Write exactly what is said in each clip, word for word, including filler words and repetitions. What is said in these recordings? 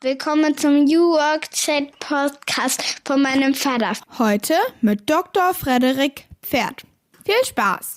Willkommen zum New Work Chat Podcast von meinem Vater. Heute mit Doktor Frederik Pferd. Viel Spaß!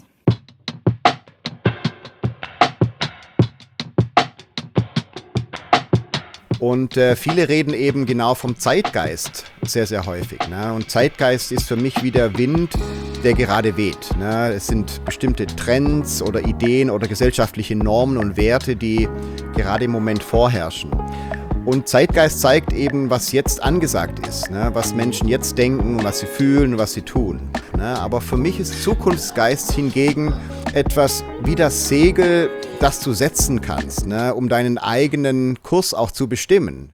Und äh, viele reden eben genau vom Zeitgeist sehr, sehr häufig. Ne? Und Zeitgeist ist für mich wie der Wind, der gerade weht. Ne? Es sind bestimmte Trends oder Ideen oder gesellschaftliche Normen und Werte, die gerade im Moment vorherrschen. Und Zeitgeist zeigt eben, was jetzt angesagt ist, ne? Was Menschen jetzt denken, was sie fühlen und was sie tun. Ne? Aber für mich ist Zukunftsgeist hingegen etwas wie das Segel, das du setzen kannst, ne? Um deinen eigenen Kurs auch zu bestimmen.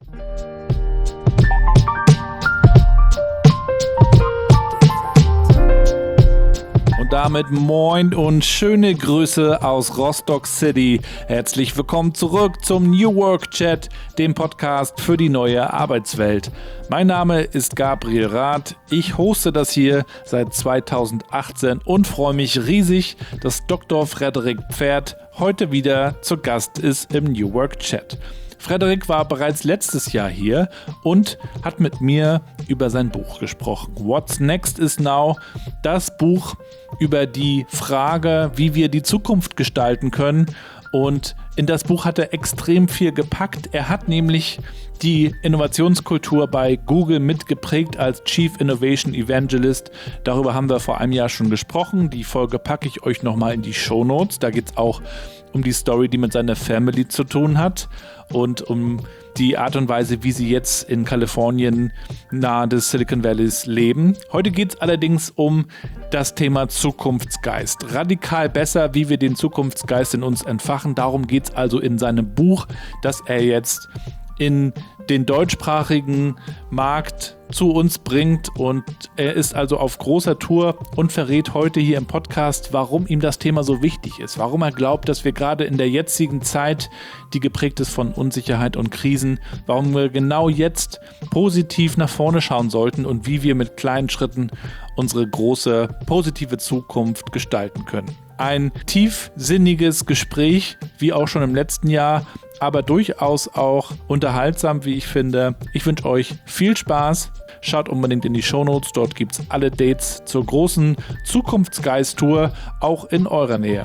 Damit moin und schöne Grüße aus Rostock City. Herzlich willkommen zurück zum New Work Chat, dem Podcast für die neue Arbeitswelt. Mein Name ist Gabriel Rath. Ich hoste das hier seit zweitausendachtzehn und freue mich riesig, dass Doktor Frederik Pferd heute wieder zu Gast ist im New Work Chat. Frederik war bereits letztes Jahr hier und hat mit mir über sein Buch gesprochen. What's Next is Now, das Buch über die Frage, wie wir die Zukunft gestalten können. Und in das Buch hat er extrem viel gepackt. Er hat nämlich die Innovationskultur bei Google mitgeprägt als Chief Innovation Evangelist. Darüber haben wir vor einem Jahr schon gesprochen. Die Folge packe ich euch nochmal in die Shownotes. Da geht es auch um die Story, die mit seiner Family zu tun hat und um die Art und Weise, wie sie jetzt in Kalifornien nahe des Silicon Valleys leben. Heute geht es allerdings um das Thema Zukunftsgeist. Radikal besser, wie wir den Zukunftsgeist in uns entfachen. Darum geht es also in seinem Buch, das er jetzt in den deutschsprachigen Markt zu uns bringt, und er ist also auf großer Tour und verrät heute hier im Podcast, warum ihm das Thema so wichtig ist, warum er glaubt, dass wir gerade in der jetzigen Zeit, die geprägt ist von Unsicherheit und Krisen, warum wir genau jetzt positiv nach vorne schauen sollten und wie wir mit kleinen Schritten unsere große positive Zukunft gestalten können. Ein tiefsinniges Gespräch, wie auch schon im letzten Jahr, aber durchaus auch unterhaltsam, wie ich finde. Ich wünsche euch viel Spaß. Schaut unbedingt in die Shownotes, dort gibt es alle Dates zur großen Zukunftsgeist-Tour, auch in eurer Nähe.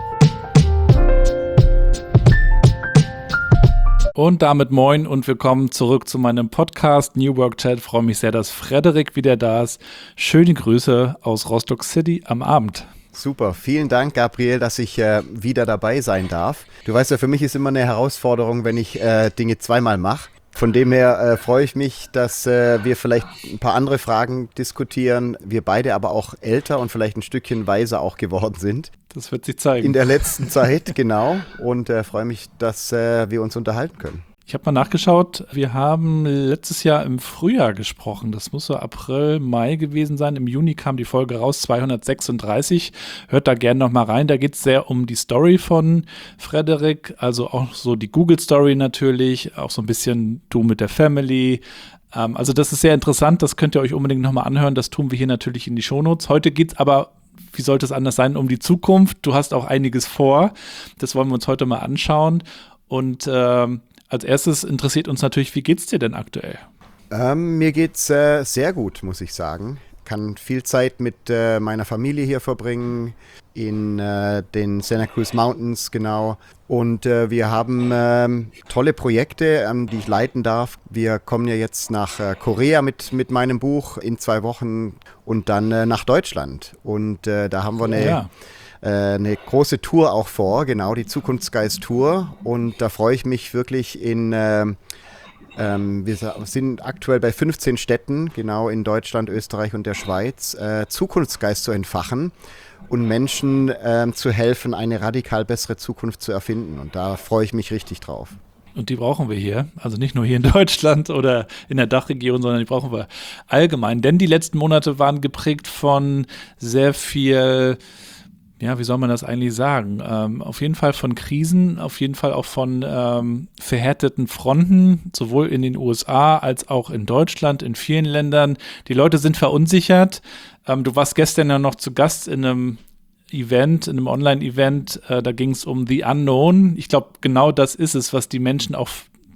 Und damit moin und willkommen zurück zu meinem Podcast New Work Chat. Ich freue mich sehr, dass Frederik wieder da ist. Schöne Grüße aus Rostock City am Abend. Super, vielen Dank, Gabriel, dass ich äh, wieder dabei sein darf. Du weißt ja, für mich ist immer eine Herausforderung, wenn ich äh, Dinge zweimal mache. Von dem her äh, freue ich mich, dass äh, wir vielleicht ein paar andere Fragen diskutieren, wir beide aber auch älter und vielleicht ein Stückchen weiser auch geworden sind. Das wird sich zeigen. In der letzten Zeit, genau. Und äh, freue mich, dass äh, wir uns unterhalten können. Ich habe mal nachgeschaut, wir haben letztes Jahr im Frühjahr gesprochen. Das muss so April, Mai gewesen sein. Im Juni kam die Folge raus, zweihundertsechsunddreißig. Hört da gerne noch mal rein. Da geht es sehr um die Story von Frederik, also auch so die Google-Story natürlich, auch so ein bisschen du mit der Family. Ähm, also das ist sehr interessant, das könnt ihr euch unbedingt noch mal anhören. Das tun wir hier natürlich in die Shownotes. Heute geht es aber, wie sollte es anders sein, um die Zukunft. Du hast auch einiges vor. Das wollen wir uns heute mal anschauen. Und ähm, als erstes interessiert uns natürlich, wie geht's dir denn aktuell? Ähm, mir geht's äh, sehr gut, muss ich sagen. Kann viel Zeit mit äh, meiner Familie hier verbringen, in äh, den Santa Cruz Mountains, genau. Und äh, wir haben äh, tolle Projekte, ähm, die ich leiten darf. Wir kommen ja jetzt nach äh, Korea mit, mit meinem Buch in zwei Wochen und dann äh, nach Deutschland. Und äh, da haben wir eine... Ja. eine große Tour auch vor, genau, die Zukunftsgeist-Tour, und da freue ich mich wirklich in, äh, ähm, wir sind aktuell bei fünfzehn Städten, genau, in Deutschland, Österreich und der Schweiz, äh, Zukunftsgeist zu entfachen und Menschen äh, zu helfen, eine radikal bessere Zukunft zu erfinden, und da freue ich mich richtig drauf. Und die brauchen wir hier, also nicht nur hier in Deutschland oder in der Dachregion, sondern die brauchen wir allgemein, denn die letzten Monate waren geprägt von sehr viel... Ja, wie soll man das eigentlich sagen? Ähm, auf jeden Fall von Krisen, auf jeden Fall auch von ähm, verhärteten Fronten, sowohl in den U S A als auch in Deutschland, in vielen Ländern. Die Leute sind verunsichert. Ähm, du warst gestern ja noch zu Gast in einem Event, in einem Online-Event. Äh, da ging es um The Unknown. Ich glaube, genau das ist es, was die Menschen auch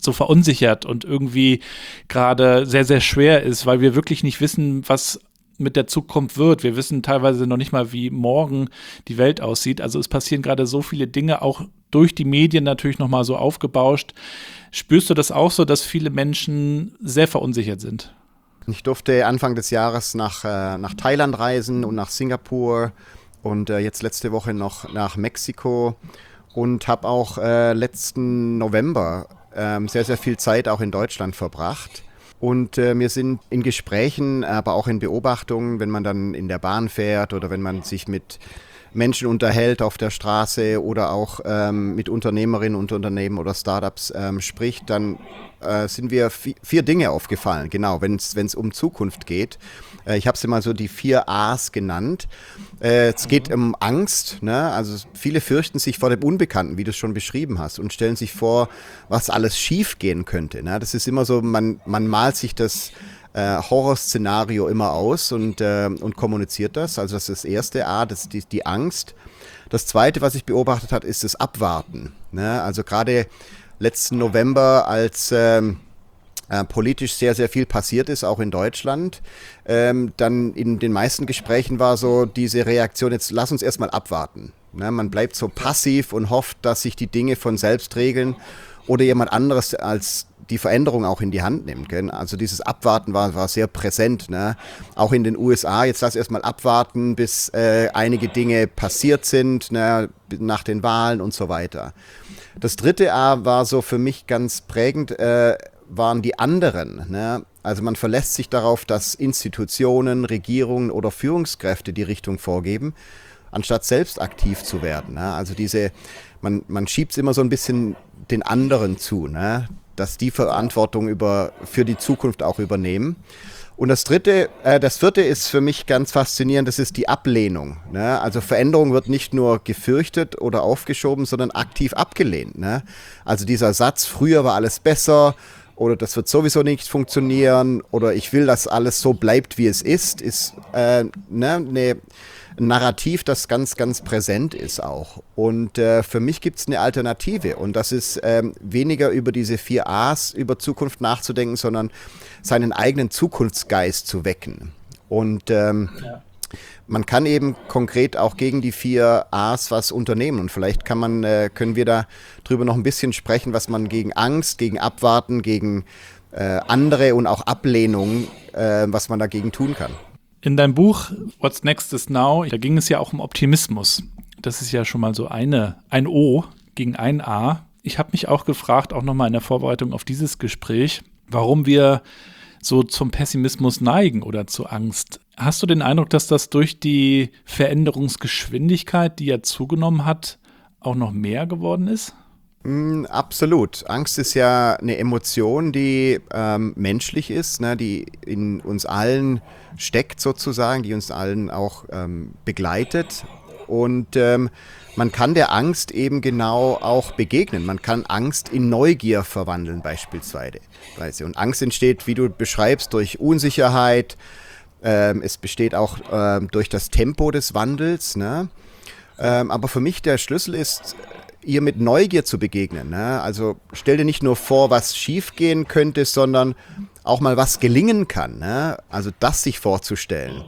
so verunsichert und irgendwie gerade sehr, sehr schwer ist, weil wir wirklich nicht wissen, was mit der Zukunft wird. Wir wissen teilweise noch nicht mal, wie morgen die Welt aussieht. Also es passieren gerade so viele Dinge, auch durch die Medien natürlich nochmal so aufgebauscht. Spürst du das auch so, dass viele Menschen sehr verunsichert sind? Ich durfte Anfang des Jahres nach, äh, nach Thailand reisen und nach Singapur und äh, jetzt letzte Woche noch nach Mexiko und habe auch äh, letzten November äh, sehr, sehr viel Zeit auch in Deutschland verbracht. Und äh, wir sind in Gesprächen, aber auch in Beobachtungen, wenn man dann in der Bahn fährt oder wenn man sich mit Menschen unterhält auf der Straße oder auch ähm, mit Unternehmerinnen und Unternehmen oder Startups ähm, spricht, dann äh, sind wir vi- vier Dinge aufgefallen. Genau, wenn es um Zukunft geht. Äh, ich habe sie mal so die vier A's genannt. Äh, es geht um Angst. Ne? Also viele fürchten sich vor dem Unbekannten, wie du es schon beschrieben hast, und stellen sich vor, was alles schief gehen könnte. Ne? Das ist immer so, man, man malt sich das Äh, Horrorszenario immer aus und, äh, und kommuniziert das. Also das ist das erste A, das ist die, die Angst. Das zweite, was ich beobachtet habe, ist das Abwarten. Ne? Also gerade letzten November, als ähm, äh, politisch sehr, sehr viel passiert ist, auch in Deutschland, ähm, dann in den meisten Gesprächen war so diese Reaktion, jetzt lass uns erstmal abwarten. Ne? Man bleibt so passiv und hofft, dass sich die Dinge von selbst regeln oder jemand anderes als die Veränderung auch in die Hand nimmt. Gell? Also dieses Abwarten war, war sehr präsent. Ne? Auch in den U S A, jetzt lass erstmal abwarten, bis äh, einige Dinge passiert sind, ne? Nach den Wahlen und so weiter. Das dritte A war so für mich ganz prägend, äh, waren die anderen. Ne? Also man verlässt sich darauf, dass Institutionen, Regierungen oder Führungskräfte die Richtung vorgeben, anstatt selbst aktiv zu werden. Ne? Also diese, man, man schiebt es immer so ein bisschen den anderen zu, ne? Dass die Verantwortung über, für die Zukunft auch übernehmen. Und das dritte, äh, das vierte ist für mich ganz faszinierend, das ist die Ablehnung. Ne? Also Veränderung wird nicht nur gefürchtet oder aufgeschoben, sondern aktiv abgelehnt. Ne? Also dieser Satz, früher war alles besser oder das wird sowieso nicht funktionieren oder ich will, dass alles so bleibt, wie es ist, ist äh, ne, ne, ein Narrativ, das ganz, ganz präsent ist auch. Und äh, für mich gibt es eine Alternative und das ist ähm, weniger über diese vier A's über Zukunft nachzudenken, sondern seinen eigenen Zukunftsgeist zu wecken. Und ähm, ja. Man kann eben konkret auch gegen die vier A's was unternehmen und vielleicht kann man, äh, können wir da drüber noch ein bisschen sprechen, was man gegen Angst, gegen Abwarten, gegen äh, andere und auch Ablehnung, äh, was man dagegen tun kann. In deinem Buch What's Next is Now, da ging es ja auch um Optimismus. Das ist ja schon mal so eine, ein O gegen ein A. Ich habe mich auch gefragt, auch nochmal in der Vorbereitung auf dieses Gespräch, warum wir so zum Pessimismus neigen oder zu Angst. Hast du den Eindruck, dass das durch die Veränderungsgeschwindigkeit, die ja zugenommen hat, auch noch mehr geworden ist? Mm, absolut. Angst ist ja eine Emotion, die ähm, menschlich ist, ne, die in uns allen steckt sozusagen, die uns allen auch ähm, begleitet. Und ähm, man kann der Angst eben genau auch begegnen. Man kann Angst in Neugier verwandeln beispielsweise. Und Angst entsteht, wie du beschreibst, durch Unsicherheit. Ähm, es besteht auch ähm, durch das Tempo des Wandels. Ne? Ähm, aber für mich der Schlüssel ist, ihr mit Neugier zu begegnen. Ne? Also stell dir nicht nur vor, was schiefgehen könnte, sondern auch mal was gelingen kann. Ne? Also das sich vorzustellen.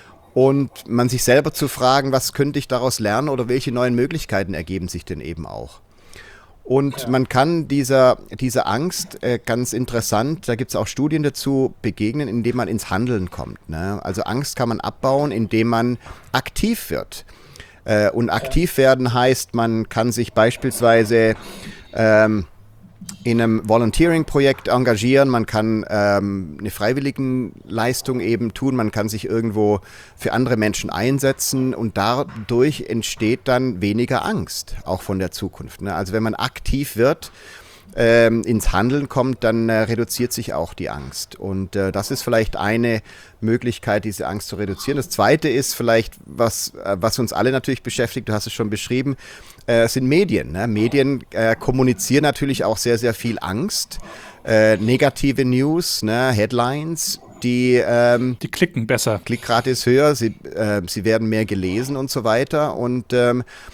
Und man sich selber zu fragen, was könnte ich daraus lernen oder welche neuen Möglichkeiten ergeben sich denn eben auch. Und ja. man kann dieser, dieser Angst äh, ganz interessant, da gibt es auch Studien dazu, begegnen, indem man ins Handeln kommt. Ne? Also Angst kann man abbauen, indem man aktiv wird. Äh, und aktiv werden heißt, man kann sich beispielsweise ähm, in einem Volunteering-Projekt engagieren, man kann ähm, eine Freiwilligenleistung eben tun, man kann sich irgendwo für andere Menschen einsetzen und dadurch entsteht dann weniger Angst, auch von der Zukunft. Ne? Also wenn man aktiv wird, ähm, ins Handeln kommt, dann äh, reduziert sich auch die Angst. Und äh, das ist vielleicht eine Möglichkeit, diese Angst zu reduzieren. Das Zweite ist vielleicht, was, äh, was uns alle natürlich beschäftigt, du hast es schon beschrieben, äh, sind Medien. Ne? Medien äh, kommunizieren natürlich auch sehr, sehr viel Angst, äh, negative News, ne? Headlines, die, ähm, die klicken besser. Klickrate ist höher, sie, äh, sie werden mehr gelesen und so weiter. Und ähm,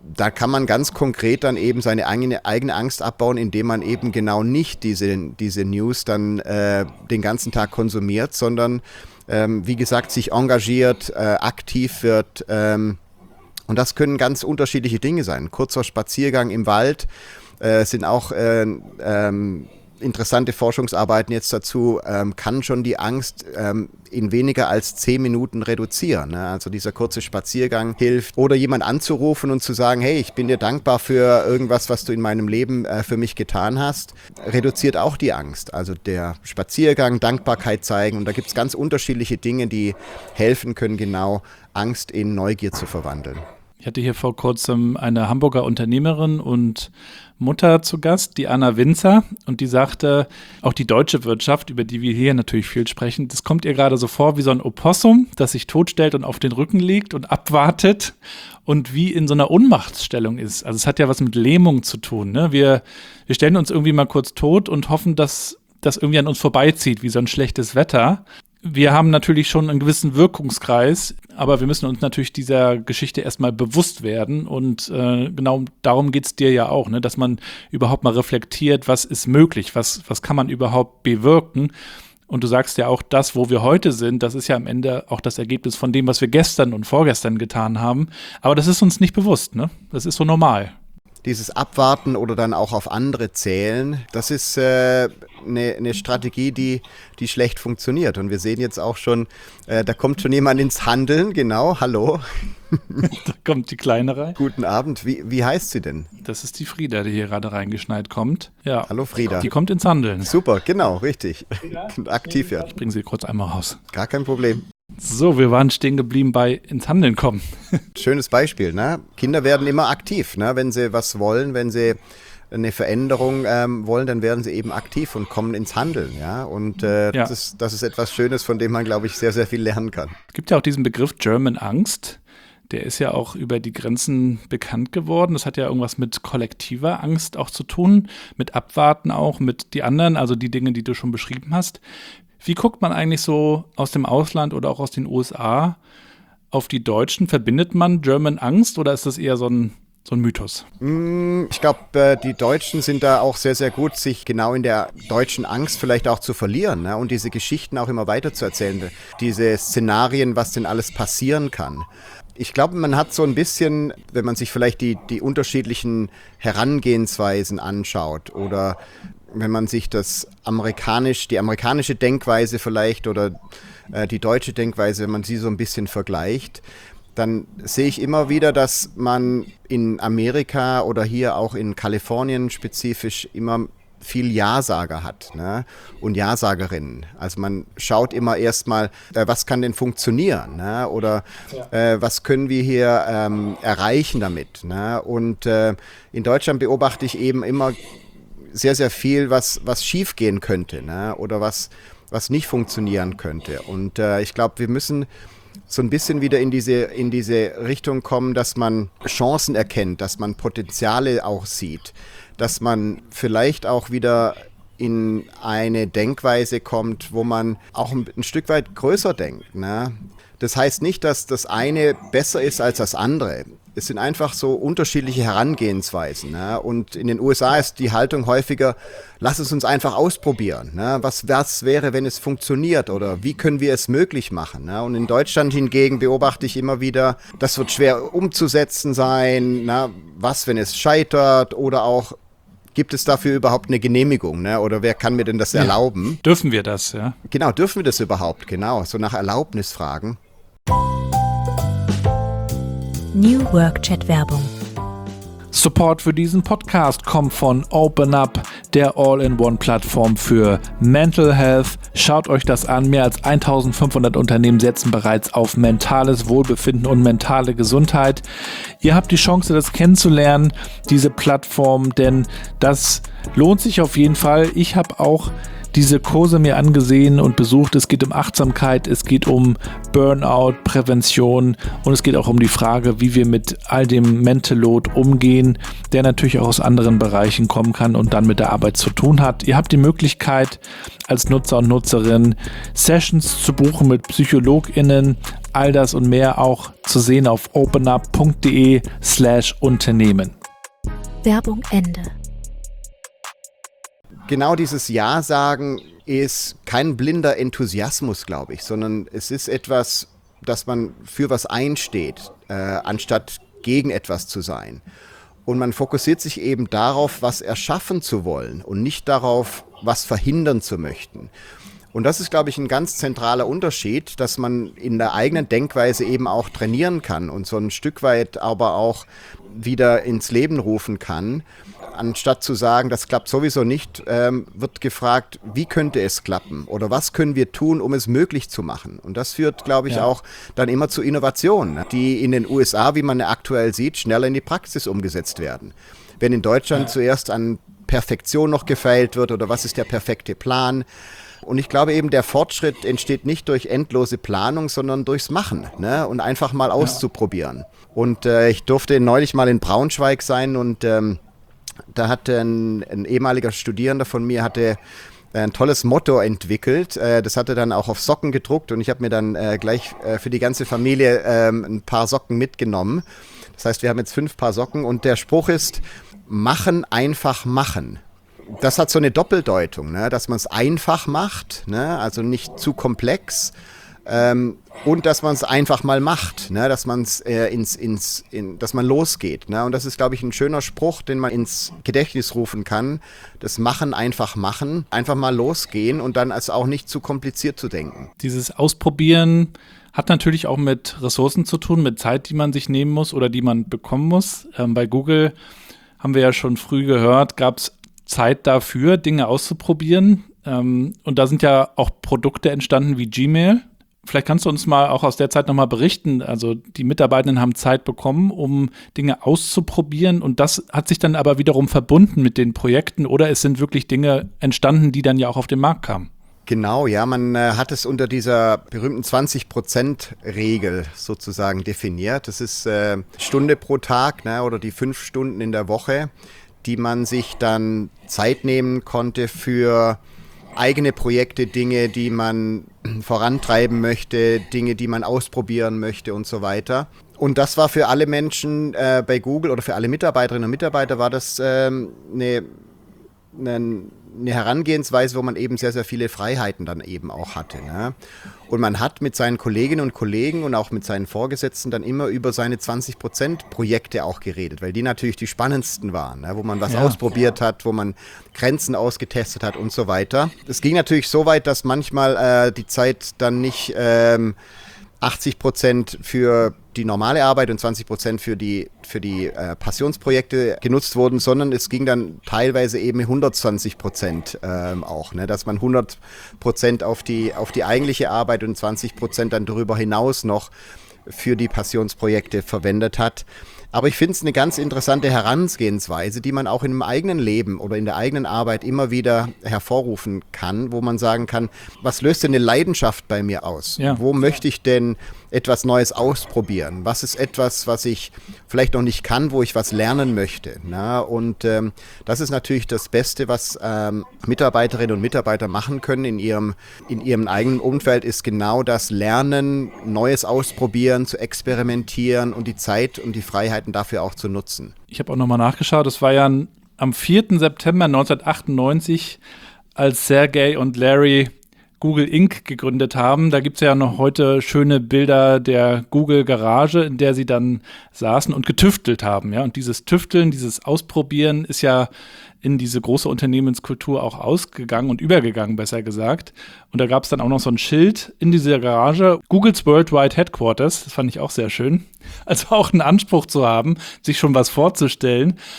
da kann man ganz konkret dann eben seine eigene, eigene Angst abbauen, indem man eben genau nicht diese, diese News dann äh, den ganzen Tag konsumiert, sondern ähm, wie gesagt, sich engagiert, äh, aktiv wird. Ähm, und das können ganz unterschiedliche Dinge sein. Ein kurzer Spaziergang im Wald äh, sind auch äh, ähm, interessante Forschungsarbeiten jetzt dazu, ähm, kann schon die Angst ähm, in weniger als zehn Minuten reduzieren. Ne? Also dieser kurze Spaziergang hilft. Oder jemand anzurufen und zu sagen, hey, ich bin dir dankbar für irgendwas, was du in meinem Leben äh, für mich getan hast, reduziert auch die Angst. Also der Spaziergang, Dankbarkeit zeigen. Und da gibt es ganz unterschiedliche Dinge, die helfen können, genau Angst in Neugier zu verwandeln. Ich hatte hier vor kurzem eine Hamburger Unternehmerin und Mutter zu Gast, die Anna Winzer, und die sagte, auch die deutsche Wirtschaft, über die wir hier natürlich viel sprechen, das kommt ihr gerade so vor wie so ein Opossum, das sich totstellt und auf den Rücken liegt und abwartet und wie in so einer Ohnmachtsstellung ist. Also es hat ja was mit Lähmung zu tun. Ne? Wir, wir stellen uns irgendwie mal kurz tot und hoffen, dass das irgendwie an uns vorbeizieht, wie so ein schlechtes Wetter. Wir haben natürlich schon einen gewissen Wirkungskreis, aber wir müssen uns natürlich dieser Geschichte erstmal bewusst werden und äh, genau darum geht es dir ja auch, ne? Dass man überhaupt mal reflektiert, was ist möglich, was, was kann man überhaupt bewirken. Und du sagst ja auch, das, wo wir heute sind, das ist ja am Ende auch das Ergebnis von dem, was wir gestern und vorgestern getan haben. Aber das ist uns nicht bewusst, ne? Das ist so normal. Dieses Abwarten oder dann auch auf andere zählen, das ist äh, eine, eine Strategie, die, die schlecht funktioniert. Und wir sehen jetzt auch schon, äh, da kommt schon jemand ins Handeln, genau, hallo. Da kommt die Kleine rein. Guten Abend, wie, wie heißt sie denn? Das ist die Frieda, die hier gerade reingeschneit kommt. Ja. Hallo Frieda. Die kommt ins Handeln. Super, genau, richtig. Aktiv wird. Ich bringe sie kurz einmal raus. Gar kein Problem. So, wir waren stehen geblieben bei ins Handeln kommen. Schönes Beispiel, ne? Kinder werden immer aktiv, ne? Wenn sie was wollen, wenn sie eine Veränderung ähm, wollen, dann werden sie eben aktiv und kommen ins Handeln, ja. Und äh, ja. Das, ist, das ist etwas Schönes, von dem man, glaube ich, sehr, sehr viel lernen kann. Es gibt ja auch diesen Begriff German Angst. Der ist ja auch über die Grenzen bekannt geworden. Das hat ja irgendwas mit kollektiver Angst auch zu tun, mit Abwarten auch, mit die anderen, also die Dinge, die du schon beschrieben hast. Wie guckt man eigentlich so aus dem Ausland oder auch aus den U S A auf die Deutschen? Verbindet man German Angst oder ist das eher so ein, so ein Mythos? Ich glaube, die Deutschen sind da auch sehr, sehr gut, sich genau in der deutschen Angst vielleicht auch zu verlieren, ne? Und diese Geschichten auch immer weiter zu erzählen. Diese Szenarien, was denn alles passieren kann. Ich glaube, man hat so ein bisschen, wenn man sich vielleicht die, die unterschiedlichen Herangehensweisen anschaut oder wenn man sich das amerikanisch, die amerikanische Denkweise vielleicht oder äh, die deutsche Denkweise, wenn man sie so ein bisschen vergleicht, dann sehe ich immer wieder, dass man in Amerika oder hier auch in Kalifornien spezifisch immer viel Ja-Sager hat, ne? Und Ja-Sagerinnen. Also man schaut immer erstmal, äh, was kann denn funktionieren, ne? Oder äh, was können wir hier ähm, erreichen damit, ne? Und äh, in Deutschland beobachte ich eben immer sehr, sehr viel, was, was schief gehen könnte, ne? Oder was, was nicht funktionieren könnte. Und äh, ich glaube, wir müssen so ein bisschen wieder in diese, in diese Richtung kommen, dass man Chancen erkennt, dass man Potenziale auch sieht, dass man vielleicht auch wieder in eine Denkweise kommt, wo man auch ein, ein Stück weit größer denkt, ne? Das heißt nicht, dass das eine besser ist als das andere. Es sind einfach so unterschiedliche Herangehensweisen, ne? Und in den U S A ist die Haltung häufiger, lass es uns einfach ausprobieren, ne? Was, was wäre, wenn es funktioniert oder wie können wir es möglich machen, ne? Und in Deutschland hingegen beobachte ich immer wieder, das wird schwer umzusetzen sein, ne? Was, wenn es scheitert oder auch, gibt es dafür überhaupt eine Genehmigung, ne? Oder wer kann mir denn das erlauben? Ja, dürfen wir das, ja? Genau, dürfen wir das überhaupt, genau, so nach Erlaubnis fragen. New Work Chat Werbung. Support für diesen Podcast kommt von OpenUp, der All-in-One-Plattform für Mental Health. Schaut euch das an. Mehr als eintausendfünfhundert Unternehmen setzen bereits auf mentales Wohlbefinden und mentale Gesundheit. Ihr habt die Chance, das kennenzulernen, diese Plattform, denn das lohnt sich auf jeden Fall. Ich habe auch diese Kurse mir angesehen und besucht. Es geht um Achtsamkeit, es geht um Burnout, Prävention und es geht auch um die Frage, wie wir mit all dem Mental Load umgehen, der natürlich auch aus anderen Bereichen kommen kann und dann mit der Arbeit zu tun hat. Ihr habt die Möglichkeit, als Nutzer und Nutzerin Sessions zu buchen mit PsychologInnen, all das und mehr auch zu sehen auf openup.de slash Unternehmen. Werbung Ende. Genau dieses Ja sagen ist kein blinder Enthusiasmus, glaube ich, sondern es ist etwas, dass man für was einsteht, äh, anstatt gegen etwas zu sein. Und man fokussiert sich eben darauf, was erschaffen zu wollen und nicht darauf, was verhindern zu möchten. Und das ist, glaube ich, ein ganz zentraler Unterschied, dass man in der eigenen Denkweise eben auch trainieren kann und so ein Stück weit aber auch wieder ins Leben rufen kann. Anstatt zu sagen, das klappt sowieso nicht, ähm, wird gefragt, wie könnte es klappen oder was können wir tun, um es möglich zu machen. Und das führt, glaube ich, ja. auch dann immer zu Innovationen, die in den U S A, wie man aktuell sieht, schneller in die Praxis umgesetzt werden. Wenn in Deutschland ja. zuerst an Perfektion noch gefeilt wird oder was ist der perfekte Plan. Und ich glaube eben, der Fortschritt entsteht nicht durch endlose Planung, sondern durchs Machen, ne? Und einfach mal auszuprobieren. Und äh, ich durfte neulich mal in Braunschweig sein und ähm, da hat ein, ein ehemaliger Studierender von mir hatte ein tolles Motto entwickelt. Äh, das hat er dann auch auf Socken gedruckt und ich habe mir dann äh, gleich äh, für die ganze Familie äh, ein paar Socken mitgenommen. Das heißt, wir haben jetzt fünf Paar Socken und der Spruch ist, machen, einfach machen. Das hat so eine Doppeldeutung, ne? Dass man es einfach macht, ne? Also nicht zu komplex ähm, und dass man es einfach mal macht, ne? Dass man es äh, ins, ins, in, dass man losgeht, ne? Und das ist, glaube ich, ein schöner Spruch, den man ins Gedächtnis rufen kann. Das Machen, einfach machen, einfach mal losgehen und dann also auch nicht zu kompliziert zu denken. Dieses Ausprobieren hat natürlich auch mit Ressourcen zu tun, mit Zeit, die man sich nehmen muss oder die man bekommen muss. Ähm, bei Google haben wir ja schon früh gehört, gab es Zeit dafür, Dinge auszuprobieren. Ähm, und da sind ja auch Produkte entstanden wie Gmail. Vielleicht kannst du uns mal auch aus der Zeit nochmal berichten. Also die Mitarbeitenden haben Zeit bekommen, um Dinge auszuprobieren. Und das hat sich dann aber wiederum verbunden mit den Projekten. Oder es sind wirklich Dinge entstanden, die dann ja auch auf den Markt kamen. Genau, ja, man äh, hat es unter dieser berühmten zwanzig Prozent Regel sozusagen definiert. Das ist äh, Stunde pro Tag, ne, oder die fünf Stunden in der Woche, die man sich dann Zeit nehmen konnte für eigene Projekte, Dinge, die man vorantreiben möchte, Dinge, die man ausprobieren möchte und so weiter. Und das war für alle Menschen äh, bei Google oder für alle Mitarbeiterinnen und Mitarbeiter war das ähm, eine, eine, eine Herangehensweise, wo man eben sehr, sehr viele Freiheiten dann eben auch hatte, ne? Und man hat mit seinen Kolleginnen und Kollegen und auch mit seinen Vorgesetzten dann immer über seine zwanzig Prozent Projekte auch geredet, weil die natürlich die spannendsten waren, ne? Wo man was ja. ausprobiert hat, wo man Grenzen ausgetestet hat und so weiter. Es ging natürlich so weit, dass manchmal äh, die Zeit dann nicht ähm, achtzig Prozent für die normale Arbeit und zwanzig Prozent für die, für die äh, Passionsprojekte genutzt wurden, sondern es ging dann teilweise eben hundertzwanzig Prozent ähm, auch, ne? Dass man hundert Prozent auf die, auf die eigentliche Arbeit und zwanzig Prozent dann darüber hinaus noch für die Passionsprojekte verwendet hat. Aber ich finde es eine ganz interessante Herangehensweise, die man auch in dem eigenen Leben oder in der eigenen Arbeit immer wieder hervorrufen kann, wo man sagen kann, was löst denn eine Leidenschaft bei mir aus? Ja. Wo möchte ich denn etwas Neues ausprobieren? Was ist etwas, was ich vielleicht noch nicht kann, wo ich was lernen möchte? Na, und ähm, das ist natürlich das Beste, was ähm, Mitarbeiterinnen und Mitarbeiter machen können in ihrem, in ihrem eigenen Umfeld, ist genau das Lernen, Neues ausprobieren, zu experimentieren und die Zeit und die Freiheiten dafür auch zu nutzen. Ich habe auch nochmal nachgeschaut, das war ja am vierten September neunzehnhundertachtundneunzig, als Sergey und Larry Google Incorporated gegründet haben. Da gibt es ja noch heute schöne Bilder der Google Garage, in der sie dann saßen und getüftelt haben. Ja? Und dieses Tüfteln, dieses Ausprobieren ist ja in diese große Unternehmenskultur auch ausgegangen und übergegangen, besser gesagt. Und da gab es dann auch noch so ein Schild in dieser Garage, Googles Worldwide Headquarters, das fand ich auch sehr schön. Also auch einen Anspruch zu haben, sich schon was vorzustellen.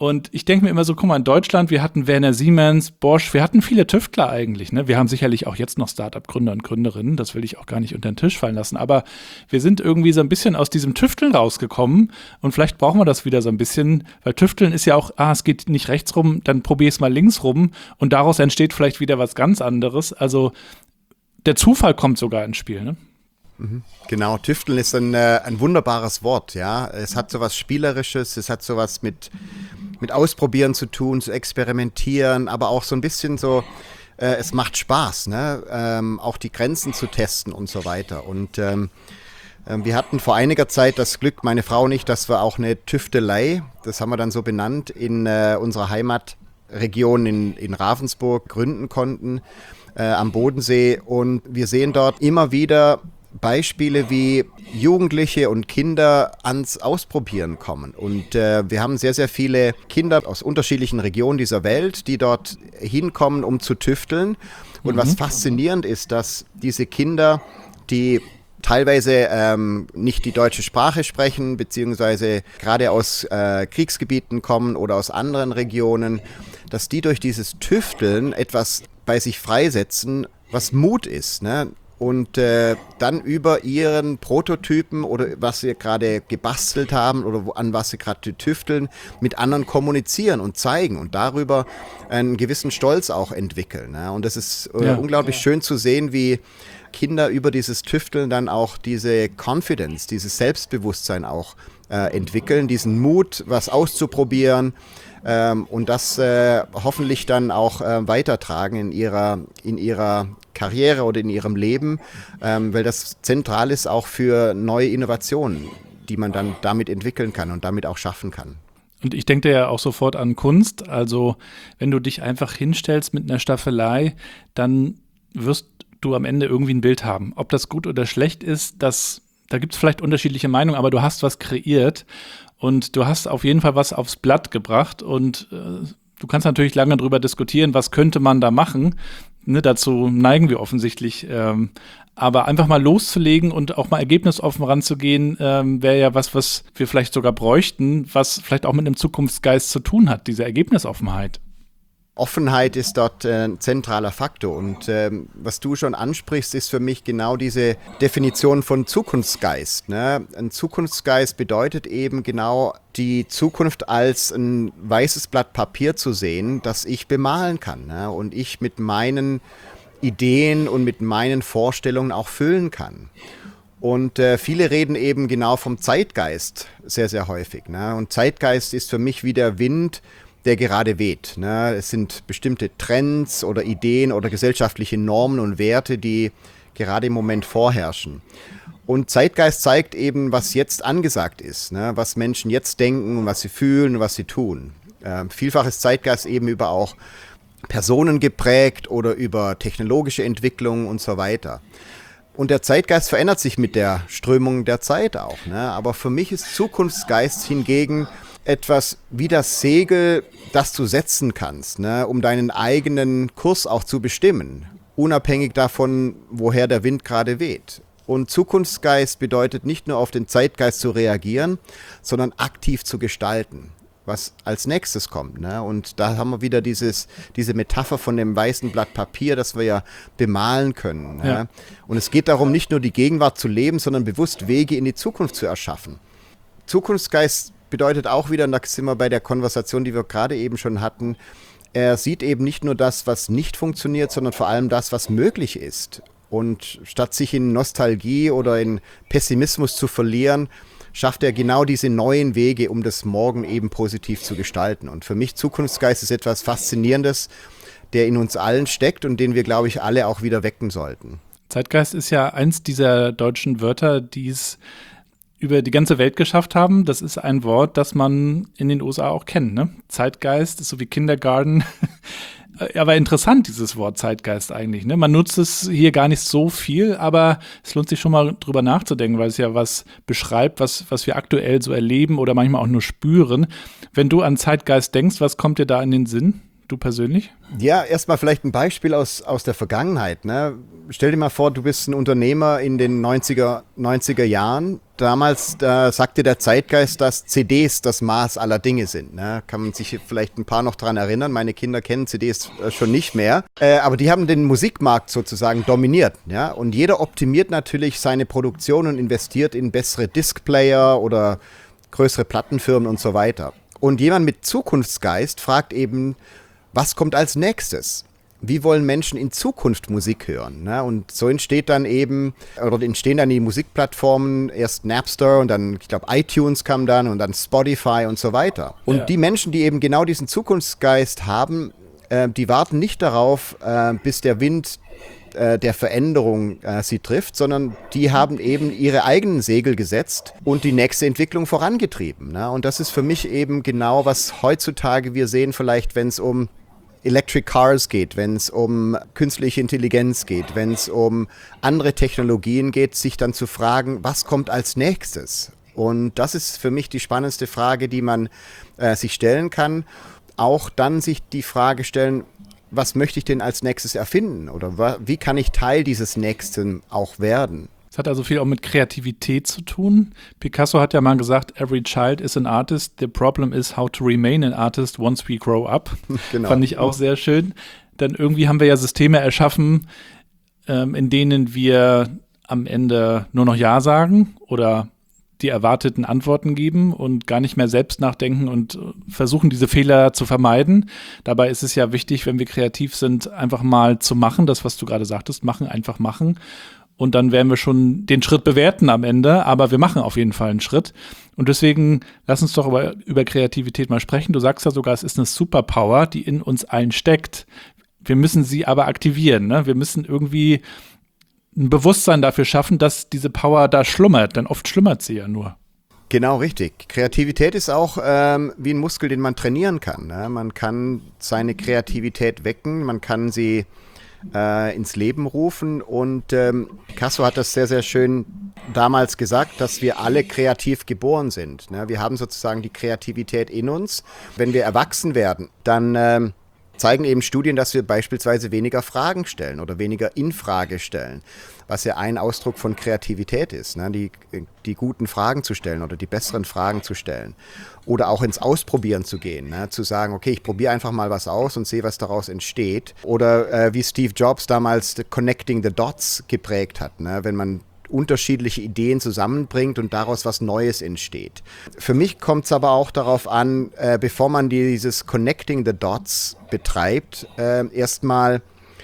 Und ich denke mir immer so, guck mal, in Deutschland, wir hatten Werner Siemens, Bosch, wir hatten viele Tüftler eigentlich. Ne? Wir haben sicherlich auch jetzt noch Start-up-Gründer und Gründerinnen, das will ich auch gar nicht unter den Tisch fallen lassen. Aber wir sind irgendwie so ein bisschen aus diesem Tüfteln rausgekommen und vielleicht brauchen wir das wieder so ein bisschen, weil Tüfteln ist ja auch, ah, es geht nicht rechts rum, dann probier es mal links rum und daraus entsteht vielleicht wieder was ganz anderes. Also der Zufall kommt sogar ins Spiel, ne? Genau, Tüfteln ist ein, äh, ein wunderbares Wort, ja. Es hat so was Spielerisches, es hat so was mit, mit Ausprobieren zu tun, zu experimentieren, aber auch so ein bisschen so, äh, es macht Spaß, ne? Ähm, auch die Grenzen zu testen und so weiter. Und ähm, äh, wir hatten vor einiger Zeit das Glück, meine Frau und ich, dass wir auch eine Tüftelei, das haben wir dann so benannt, in äh, unserer Heimatregion in, in Ravensburg gründen konnten, äh, am Bodensee. Und wir sehen dort immer wieder Beispiele, wie Jugendliche und Kinder ans Ausprobieren kommen. Und äh, wir haben sehr, sehr viele Kinder aus unterschiedlichen Regionen dieser Welt, die dort hinkommen, um zu tüfteln. Und mhm. was faszinierend ist, dass diese Kinder, die teilweise ähm, nicht die deutsche Sprache sprechen, beziehungsweise gerade aus äh, Kriegsgebieten kommen oder aus anderen Regionen, dass die durch dieses Tüfteln etwas bei sich freisetzen, was Mut ist, ne? Und äh, dann über ihren Prototypen oder was sie gerade gebastelt haben oder wo, an was sie gerade tüfteln, mit anderen kommunizieren und zeigen und darüber einen gewissen Stolz auch entwickeln. Ne? Und das ist äh, ja. unglaublich schön zu sehen, wie Kinder über dieses Tüfteln dann auch diese Confidence, dieses Selbstbewusstsein auch äh, entwickeln, diesen Mut, was auszuprobieren. Ähm, und das äh, hoffentlich dann auch äh, weitertragen in ihrer, in ihrer Karriere oder in ihrem Leben, ähm, weil das zentral ist auch für neue Innovationen, die man dann damit entwickeln kann und damit auch schaffen kann. Und ich denke ja auch sofort an Kunst. Also wenn du dich einfach hinstellst mit einer Staffelei, dann wirst du am Ende irgendwie ein Bild haben. Ob das gut oder schlecht ist, das, da gibt es vielleicht unterschiedliche Meinungen, aber du hast was kreiert. Und du hast auf jeden Fall was aufs Blatt gebracht und äh, du kannst natürlich lange darüber diskutieren, was könnte man da machen. Ne, dazu neigen wir offensichtlich. Ähm, aber einfach mal loszulegen und auch mal ergebnisoffen ranzugehen, ähm, wäre ja was, was wir vielleicht sogar bräuchten, was vielleicht auch mit einem Zukunftsgeist zu tun hat, diese Ergebnisoffenheit. Offenheit ist dort äh, ein zentraler Faktor und ähm, was du schon ansprichst, ist für mich genau diese Definition von Zukunftsgeist. Ne? Ein Zukunftsgeist bedeutet eben genau die Zukunft als ein weißes Blatt Papier zu sehen, das ich bemalen kann, ne? Und ich mit meinen Ideen und mit meinen Vorstellungen auch füllen kann. Und äh, viele reden eben genau vom Zeitgeist sehr, sehr häufig. Ne? Und Zeitgeist ist für mich wie der Wind, der gerade weht. Ne? Es sind bestimmte Trends oder Ideen oder gesellschaftliche Normen und Werte, die gerade im Moment vorherrschen. Und Zeitgeist zeigt eben, was jetzt angesagt ist, ne? Was Menschen jetzt denken, was sie fühlen, was sie tun. Ähm, vielfach ist Zeitgeist eben über auch Personen geprägt oder über technologische Entwicklungen und so weiter. Und der Zeitgeist verändert sich mit der Strömung der Zeit auch. Ne? Aber für mich ist Zukunftsgeist hingegen etwas wie das Segel, das du setzen kannst, ne, um deinen eigenen Kurs auch zu bestimmen, unabhängig davon, woher der Wind gerade weht. Und Zukunftsgeist bedeutet nicht nur auf den Zeitgeist zu reagieren, sondern aktiv zu gestalten, was als nächstes kommt. Ne? Und da haben wir wieder dieses, diese Metapher von dem weißen Blatt Papier, das wir ja bemalen können. Ne? Ja. Und es geht darum, nicht nur die Gegenwart zu leben, sondern bewusst Wege in die Zukunft zu erschaffen. Zukunftsgeist bedeutet auch wieder, und da sind wir bei der Konversation, die wir gerade eben schon hatten, er sieht eben nicht nur das, was nicht funktioniert, sondern vor allem das, was möglich ist. Und statt sich in Nostalgie oder in Pessimismus zu verlieren, schafft er genau diese neuen Wege, um das Morgen eben positiv zu gestalten. Und für mich Zukunftsgeist ist etwas Faszinierendes, der in uns allen steckt und den wir, glaube ich, alle auch wieder wecken sollten. Zeitgeist ist ja eins dieser deutschen Wörter, die es über die ganze Welt geschafft haben. Das ist ein Wort, das man in den U S A auch kennt. Ne? Zeitgeist ist so wie Kindergarten. Aber interessant, dieses Wort Zeitgeist eigentlich. Ne? Man nutzt es hier gar nicht so viel, aber es lohnt sich schon mal drüber nachzudenken, weil es ja was beschreibt, was, was wir aktuell so erleben oder manchmal auch nur spüren. Wenn du an Zeitgeist denkst, was kommt dir da in den Sinn? Du persönlich? Ja, erstmal vielleicht ein Beispiel aus, aus der Vergangenheit. Ne? Stell dir mal vor, du bist ein Unternehmer in den neunziger Jahren. Damals da sagte der Zeitgeist, dass C Ds das Maß aller Dinge sind. Ne? Kann man sich vielleicht ein paar noch dran erinnern. Meine Kinder kennen C Ds schon nicht mehr. Äh, aber die haben den Musikmarkt sozusagen dominiert. Ja? Und jeder optimiert natürlich seine Produktion und investiert in bessere Diskplayer oder größere Plattenfirmen und so weiter. Und jemand mit Zukunftsgeist fragt eben, was kommt als nächstes? Wie wollen Menschen in Zukunft Musik hören? Ne? Und so entsteht dann eben, oder entstehen dann die Musikplattformen, erst Napster und dann, ich glaube, iTunes kam dann und dann Spotify und so weiter. Und ja. Die Menschen, die eben genau diesen Zukunftsgeist haben, äh, die warten nicht darauf, äh, bis der Wind äh, der Veränderung äh, sie trifft, sondern die haben eben ihre eigenen Segel gesetzt und die nächste Entwicklung vorangetrieben. Ne? Und das ist für mich eben genau, was heutzutage wir sehen, vielleicht wenn es um Electric Cars geht, wenn es um künstliche Intelligenz geht, wenn es um andere Technologien geht, sich dann zu fragen, was kommt als nächstes? Und das ist für mich die spannendste Frage, die man äh, sich stellen kann. Auch dann sich die Frage stellen, was möchte ich denn als nächstes erfinden? Oder wa- wie kann ich Teil dieses Nächsten auch werden? Es hat also viel auch mit Kreativität zu tun. Picasso hat ja mal gesagt, every child is an artist. The problem is how to remain an artist once we grow up. Genau. Fand ich auch sehr schön. Denn irgendwie haben wir ja Systeme erschaffen, ähm, in denen wir am Ende nur noch Ja sagen oder die erwarteten Antworten geben und gar nicht mehr selbst nachdenken und versuchen, diese Fehler zu vermeiden. Dabei ist es ja wichtig, wenn wir kreativ sind, einfach mal zu machen, das, was du gerade sagtest, machen, einfach machen. Und dann werden wir schon den Schritt bewerten am Ende, aber wir machen auf jeden Fall einen Schritt. Und deswegen lass uns doch über, über Kreativität mal sprechen. Du sagst ja sogar, es ist eine Superpower, die in uns allen steckt. Wir müssen sie aber aktivieren. Ne? Wir müssen irgendwie ein Bewusstsein dafür schaffen, dass diese Power da schlummert, denn oft schlummert sie ja nur. Genau, richtig. Kreativität ist auch ähm, wie ein Muskel, den man trainieren kann. Ne? Man kann seine Kreativität wecken, man kann sie äh, ins Leben rufen und ähm, Picasso hat das sehr, sehr schön damals gesagt, dass wir alle kreativ geboren sind. Ne? Wir haben sozusagen die Kreativität in uns. Wenn wir erwachsen werden, dann ähm, zeigen eben Studien, dass wir beispielsweise weniger Fragen stellen oder weniger in Frage stellen, was ja ein Ausdruck von Kreativität ist, ne? die, die guten Fragen zu stellen oder die besseren Fragen zu stellen oder auch ins Ausprobieren zu gehen, ne? Zu sagen, okay, ich probiere einfach mal was aus und sehe, was daraus entsteht. Oder äh, wie Steve Jobs damals Connecting the Dots geprägt hat, ne? Wenn man unterschiedliche Ideen zusammenbringt und daraus was Neues entsteht. Für mich kommt es aber auch darauf an, äh, bevor man dieses Connecting the Dots betreibt, äh, erstmal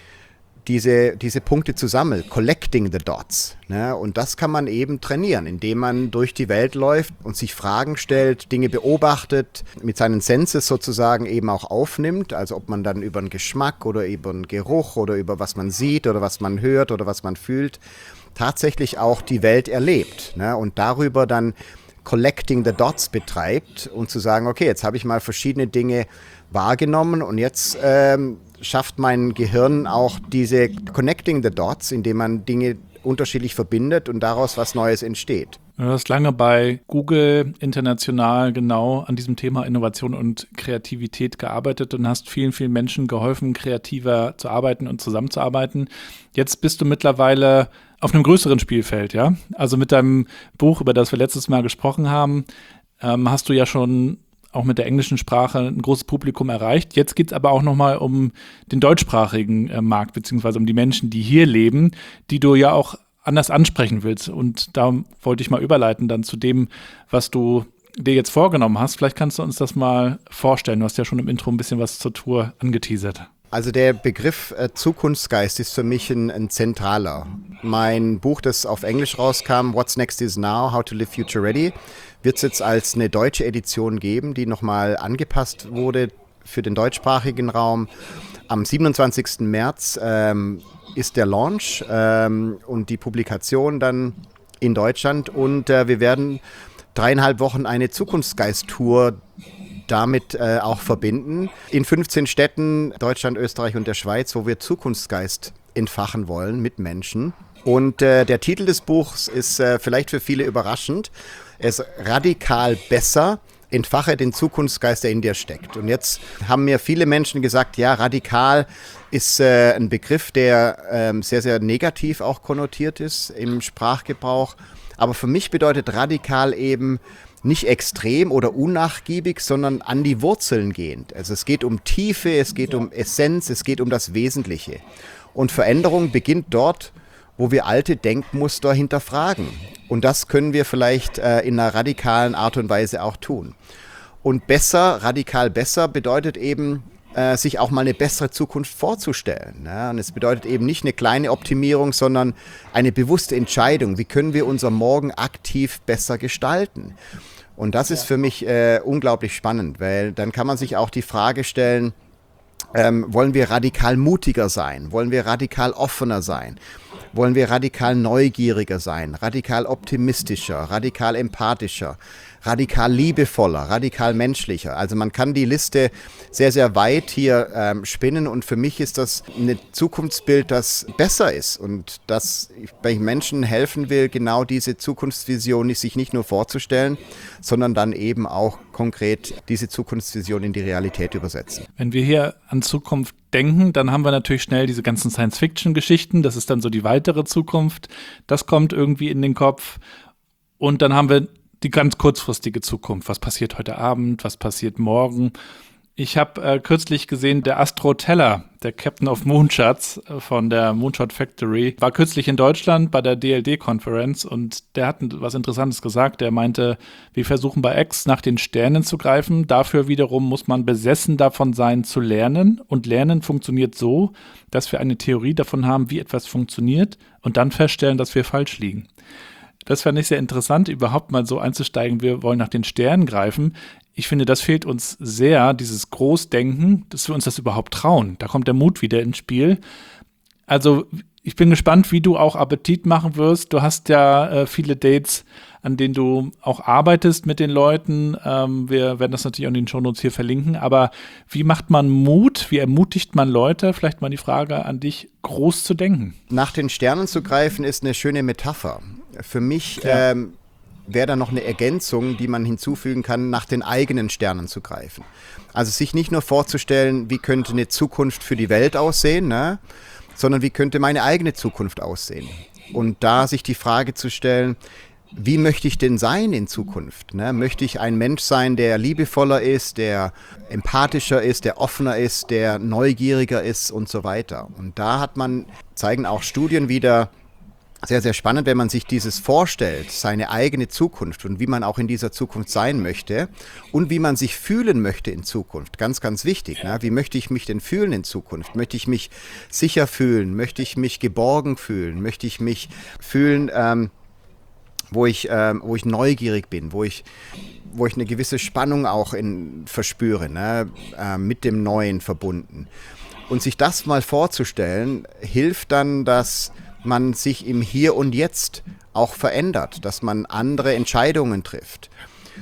diese, diese Punkte zu sammeln, Collecting the Dots. Ne? Und das kann man eben trainieren, indem man durch die Welt läuft und sich Fragen stellt, Dinge beobachtet, mit seinen Senses sozusagen eben auch aufnimmt, also ob man dann über einen Geschmack oder über einen Geruch oder über was man sieht oder was man hört oder was man fühlt, tatsächlich auch die Welt erlebt, ne? Und darüber dann Collecting the Dots betreibt und zu sagen, okay, jetzt habe ich mal verschiedene Dinge wahrgenommen und jetzt ähm, schafft mein Gehirn auch diese Connecting the Dots, indem man Dinge unterschiedlich verbindet und daraus was Neues entsteht. Du hast lange bei Google international genau an diesem Thema Innovation und Kreativität gearbeitet und hast vielen, vielen Menschen geholfen, kreativer zu arbeiten und zusammenzuarbeiten. Jetzt bist du mittlerweile auf einem größeren Spielfeld, ja? Also mit deinem Buch, über das wir letztes Mal gesprochen haben, ähm, hast du ja schon auch mit der englischen Sprache ein großes Publikum erreicht. Jetzt geht es aber auch nochmal um den deutschsprachigen äh, Markt, beziehungsweise um die Menschen, die hier leben, die du ja auch anders ansprechen willst. Und da wollte ich mal überleiten dann zu dem, was du dir jetzt vorgenommen hast. Vielleicht kannst du uns das mal vorstellen. Du hast ja schon im Intro ein bisschen was zur Tour angeteasert. Also der Begriff äh, Zukunftsgeist ist für mich ein, ein zentraler. Mein Buch, das auf Englisch rauskam, What's Next is Now, How to Live Future Ready, wird es jetzt als eine deutsche Edition geben, die nochmal angepasst wurde für den deutschsprachigen Raum. Am siebenundzwanzigsten März ähm, ist der Launch ähm, und die Publikation dann in Deutschland und äh, wir werden dreieinhalb Wochen eine Zukunftsgeist-Tour damit äh, auch verbinden. In fünfzehn Städten, Deutschland, Österreich und der Schweiz, wo wir Zukunftsgeist entfachen wollen mit Menschen. Und äh, der Titel des Buchs ist äh, vielleicht für viele überraschend. Er ist radikal besser entfache den Zukunftsgeist, der in dir steckt. Und jetzt haben mir viele Menschen gesagt, ja, radikal ist äh, ein Begriff, der äh, sehr, sehr negativ auch konnotiert ist im Sprachgebrauch. Aber für mich bedeutet radikal eben nicht extrem oder unnachgiebig, sondern an die Wurzeln gehend. Also es geht um Tiefe, es geht um Essenz, es geht um das Wesentliche. Und Veränderung beginnt dort, wo wir alte Denkmuster hinterfragen. Und das können wir vielleicht äh, in einer radikalen Art und Weise auch tun. Und besser, radikal besser bedeutet eben, äh, sich auch mal eine bessere Zukunft vorzustellen. Ja? Und es bedeutet eben nicht eine kleine Optimierung, sondern eine bewusste Entscheidung. Wie können wir unser Morgen aktiv besser gestalten? Und das ist für mich äh, unglaublich spannend, weil dann kann man sich auch die Frage stellen, ähm, wollen wir radikal mutiger sein? Wollen wir radikal offener sein? Wollen wir radikal neugieriger sein, radikal optimistischer, radikal empathischer, radikal liebevoller, radikal menschlicher? Also man kann die Liste sehr, sehr weit hier ähm, spinnen und für mich ist das ein Zukunftsbild, das besser ist und das bei Menschen helfen will, genau diese Zukunftsvision sich nicht nur vorzustellen, sondern dann eben auch konkret diese Zukunftsvision in die Realität übersetzen. Wenn wir hier an Zukunft denken, dann haben wir natürlich schnell diese ganzen Science-Fiction-Geschichten, das ist dann so die weitere Zukunft, das kommt irgendwie in den Kopf und dann haben wir die ganz kurzfristige Zukunft, was passiert heute Abend, was passiert morgen. Ich habe äh, kürzlich gesehen, der Astro Teller, der Captain of Moonshots von der Moonshot Factory, war kürzlich in Deutschland bei der D L D-Konferenz und der hat was Interessantes gesagt. Der meinte, wir versuchen bei X nach den Sternen zu greifen. Dafür wiederum muss man besessen davon sein, zu lernen. Und Lernen funktioniert so, dass wir eine Theorie davon haben, wie etwas funktioniert und dann feststellen, dass wir falsch liegen. Das fand ich sehr interessant, überhaupt mal so einzusteigen, wir wollen nach den Sternen greifen. Ich finde, das fehlt uns sehr, dieses Großdenken, dass wir uns das überhaupt trauen. Da kommt der Mut wieder ins Spiel. Also ich bin gespannt, wie du auch Appetit machen wirst. Du hast ja äh, viele Dates, an denen du auch arbeitest mit den Leuten. Ähm, wir werden das natürlich auch in den Shownotes hier verlinken. Aber wie macht man Mut? Wie ermutigt man Leute? Vielleicht mal die Frage an dich, groß zu denken. Nach den Sternen zu greifen ist eine schöne Metapher. Für mich Ja. ähm, wäre da noch eine Ergänzung, die man hinzufügen kann, nach den eigenen Sternen zu greifen. Also sich nicht nur vorzustellen, wie könnte eine Zukunft für die Welt aussehen, ne? Sondern wie könnte meine eigene Zukunft aussehen. Und da sich die Frage zu stellen, wie möchte ich denn sein in Zukunft? Ne? Möchte ich ein Mensch sein, der liebevoller ist, der empathischer ist, der offener ist, der neugieriger ist und so weiter. Und da hat man, zeigen auch Studien wieder, sehr, sehr spannend, wenn man sich dieses vorstellt, seine eigene Zukunft und wie man auch in dieser Zukunft sein möchte und wie man sich fühlen möchte in Zukunft. Ganz, ganz wichtig. Ne? Wie möchte ich mich denn fühlen in Zukunft? Möchte ich mich sicher fühlen? Möchte ich mich geborgen fühlen? Möchte ich mich fühlen, ähm, wo ich, ähm, wo ich neugierig bin, wo ich, wo ich eine gewisse Spannung auch in, verspüre, ne? äh, mit dem Neuen verbunden. Und sich das mal vorzustellen, hilft dann, dass man sich im Hier und Jetzt auch verändert, dass man andere Entscheidungen trifft.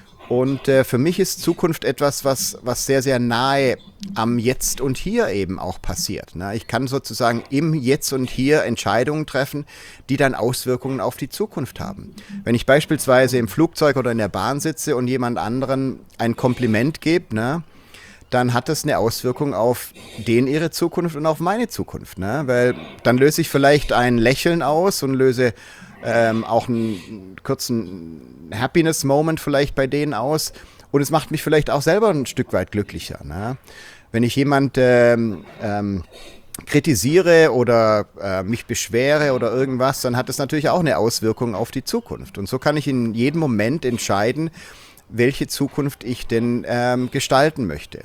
Und äh, für mich ist Zukunft etwas, was, was sehr, sehr nahe am Jetzt und Hier eben auch passiert. Ne? Ich kann sozusagen im Jetzt und Hier Entscheidungen treffen, die dann Auswirkungen auf die Zukunft haben. Wenn ich beispielsweise im Flugzeug oder in der Bahn sitze und jemand anderen ein Kompliment gebe, ne, dann hat das eine Auswirkung auf den ihre Zukunft und auf meine Zukunft. Ne? Weil dann löse ich vielleicht ein Lächeln aus und löse ähm, auch einen kurzen Happiness-Moment vielleicht bei denen aus. Und es macht mich vielleicht auch selber ein Stück weit glücklicher. Ne? Wenn ich jemand ähm, ähm, kritisiere oder äh, mich beschwere oder irgendwas, dann hat das natürlich auch eine Auswirkung auf die Zukunft. Und so kann ich in jedem Moment entscheiden, welche Zukunft ich denn ähm, gestalten möchte.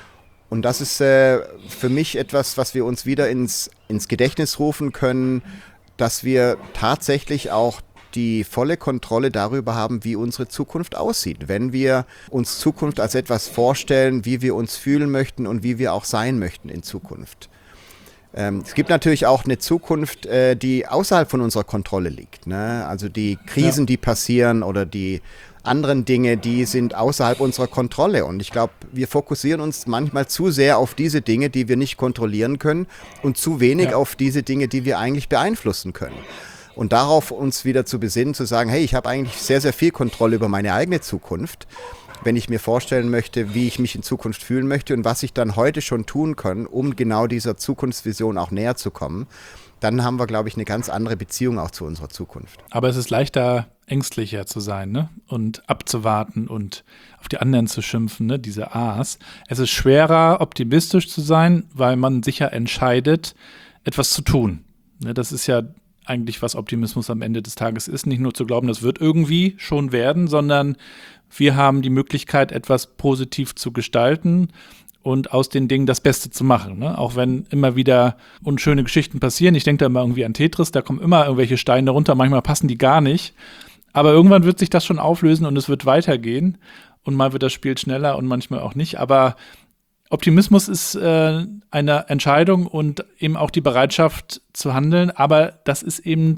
Und das ist äh, für mich etwas, was wir uns wieder ins, ins Gedächtnis rufen können, dass wir tatsächlich auch die volle Kontrolle darüber haben, wie unsere Zukunft aussieht. Wenn wir uns Zukunft als etwas vorstellen, wie wir uns fühlen möchten und wie wir auch sein möchten in Zukunft. Ähm, es gibt natürlich auch eine Zukunft, äh, die außerhalb von unserer Kontrolle liegt. Ne? Also die Krisen, ja. die passieren oder die anderen Dinge, die sind außerhalb unserer Kontrolle. Und ich glaube, wir fokussieren uns manchmal zu sehr auf diese Dinge, die wir nicht kontrollieren können und zu wenig ja. auf diese Dinge, die wir eigentlich beeinflussen können. Und darauf uns wieder zu besinnen, zu sagen, hey, ich habe eigentlich sehr, sehr viel Kontrolle über meine eigene Zukunft. wenn ich mir vorstellen möchte, wie ich mich in Zukunft fühlen möchte und was ich dann heute schon tun kann, um genau dieser Zukunftsvision auch näher zu kommen, dann haben wir, glaube ich, eine ganz andere Beziehung auch zu unserer Zukunft. Aber es ist leichter, ängstlicher zu sein, ne? Und abzuwarten und auf die anderen zu schimpfen, ne? Diese A's. Es ist schwerer, optimistisch zu sein, weil man sicher entscheidet, etwas zu tun. Ne? Das ist ja eigentlich, was Optimismus am Ende des Tages ist. Nicht nur zu glauben, das wird irgendwie schon werden, sondern wir haben die Möglichkeit, etwas positiv zu gestalten und aus den Dingen das Beste zu machen. Ne? Auch wenn immer wieder unschöne Geschichten passieren. Ich denke da immer irgendwie an Tetris, da kommen immer irgendwelche Steine runter, manchmal passen die gar nicht. Aber irgendwann wird sich das schon auflösen und es wird weitergehen. Und mal wird das Spiel schneller und manchmal auch nicht. Aber Optimismus ist äh, eine Entscheidung und eben auch die Bereitschaft zu handeln. Aber das ist eben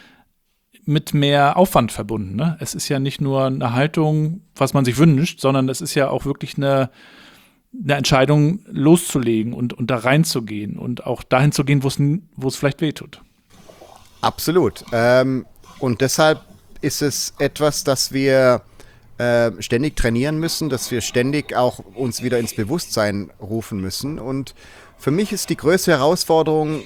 mit mehr Aufwand verbunden. Ne? Es ist ja nicht nur eine Haltung, was man sich wünscht, sondern es ist ja auch wirklich eine eine Entscheidung loszulegen und, und da reinzugehen und auch dahin zu gehen, wo es wo es vielleicht wehtut. Absolut. Ähm, und deshalb ist es etwas, das wir äh, ständig trainieren müssen, dass wir ständig auch uns wieder ins Bewusstsein rufen müssen. Und für mich ist die größte Herausforderung,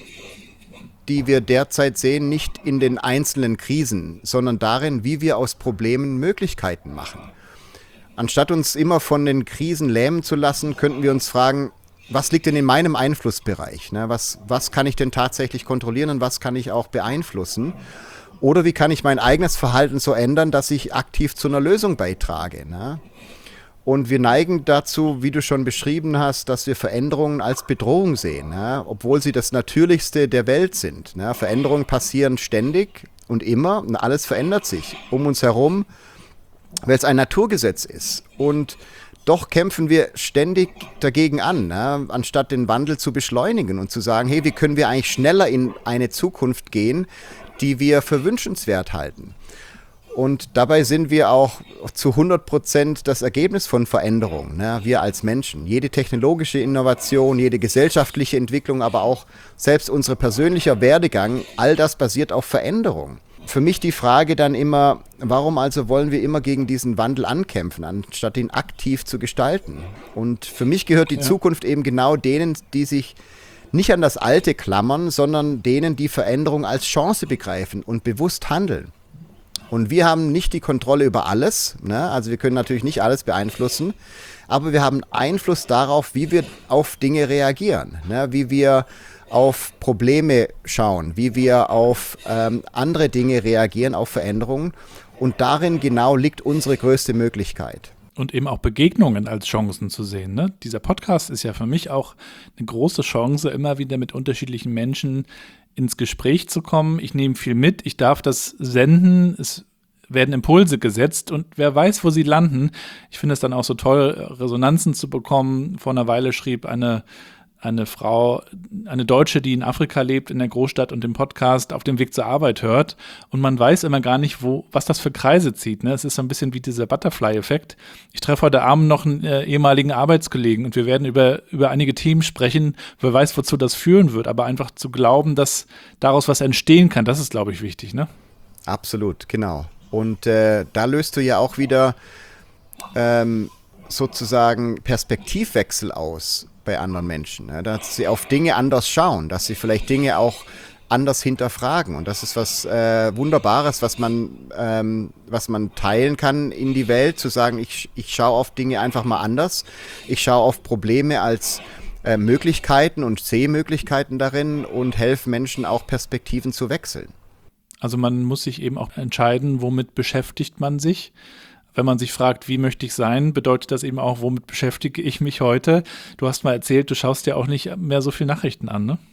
die wir derzeit sehen, nicht in den einzelnen Krisen, sondern darin, wie wir aus Problemen Möglichkeiten machen. Anstatt uns immer von den Krisen lähmen zu lassen, könnten wir uns fragen, was liegt denn in meinem Einflussbereich? Ne? Was, was kann ich denn tatsächlich kontrollieren und was kann ich auch beeinflussen? Oder wie kann ich mein eigenes Verhalten so ändern, dass ich aktiv zu einer Lösung beitrage? Ne? Und wir neigen dazu, wie du schon beschrieben hast, dass wir Veränderungen als Bedrohung sehen, ne? Obwohl sie das Natürlichste der Welt sind. Ne? Veränderungen passieren ständig und immer und alles verändert sich um uns herum, weil es ein Naturgesetz ist. Und doch kämpfen wir ständig dagegen an, ne? Anstatt den Wandel zu beschleunigen und zu sagen, hey, wie können wir eigentlich schneller in eine Zukunft gehen, die wir für wünschenswert halten. Und dabei sind wir auch zu hundert Prozent das Ergebnis von Veränderung, ne? Wir als Menschen. Jede technologische Innovation, jede gesellschaftliche Entwicklung, aber auch selbst unser persönlicher Werdegang, all das basiert auf Veränderung. Für mich die Frage dann immer, warum also wollen wir immer gegen diesen Wandel ankämpfen, anstatt ihn aktiv zu gestalten? Und für mich gehört die ja. Zukunft eben genau denen, die sich nicht an das Alte klammern, sondern denen, die Veränderung als Chance begreifen und bewusst handeln. Und wir haben nicht die Kontrolle über alles, ne? Also wir können natürlich nicht alles beeinflussen, aber wir haben Einfluss darauf, wie wir auf Dinge reagieren, ne? Wie wir auf Probleme schauen, wie wir auf ähm, andere Dinge reagieren, auf Veränderungen. Und darin genau liegt unsere größte Möglichkeit. Und eben auch Begegnungen als Chancen zu sehen. Ne? Dieser Podcast ist ja für mich auch eine große Chance, immer wieder mit unterschiedlichen Menschen ins Gespräch zu kommen. Ich nehme viel mit, ich darf das senden, es werden Impulse gesetzt und wer weiß, wo sie landen. Ich finde es dann auch so toll, Resonanzen zu bekommen. Vor einer Weile schrieb eine eine Frau, eine Deutsche, die in Afrika lebt, in der Großstadt und den Podcast auf dem Weg zur Arbeit hört. Und man weiß immer gar nicht, wo, was das für Kreise zieht. Ne? Es ist so ein bisschen wie dieser Butterfly-Effekt. Ich treffe heute Abend noch einen äh, ehemaligen Arbeitskollegen und wir werden über, über einige Themen sprechen. Wer weiß, wozu das führen wird. Aber einfach zu glauben, dass daraus was entstehen kann, das ist, glaube ich, wichtig. Ne? Absolut, genau. Und äh, da löst du ja auch wieder ähm, sozusagen Perspektivwechsel aus bei anderen Menschen, ne? Dass sie auf Dinge anders schauen, dass sie vielleicht Dinge auch anders hinterfragen und das ist was äh, Wunderbares, was man ähm, was man teilen kann in die Welt, zu sagen, ich, ich schaue auf Dinge einfach mal anders, ich schaue auf Probleme als äh, Möglichkeiten und sehe Möglichkeiten darin und helfe Menschen auch Perspektiven zu wechseln. Also man muss sich eben auch entscheiden, womit beschäftigt man sich. Wenn man sich fragt, wie möchte ich sein, bedeutet das eben auch, womit beschäftige ich mich heute? Du hast mal erzählt, du schaust ja auch nicht mehr so viele Nachrichten an, ne?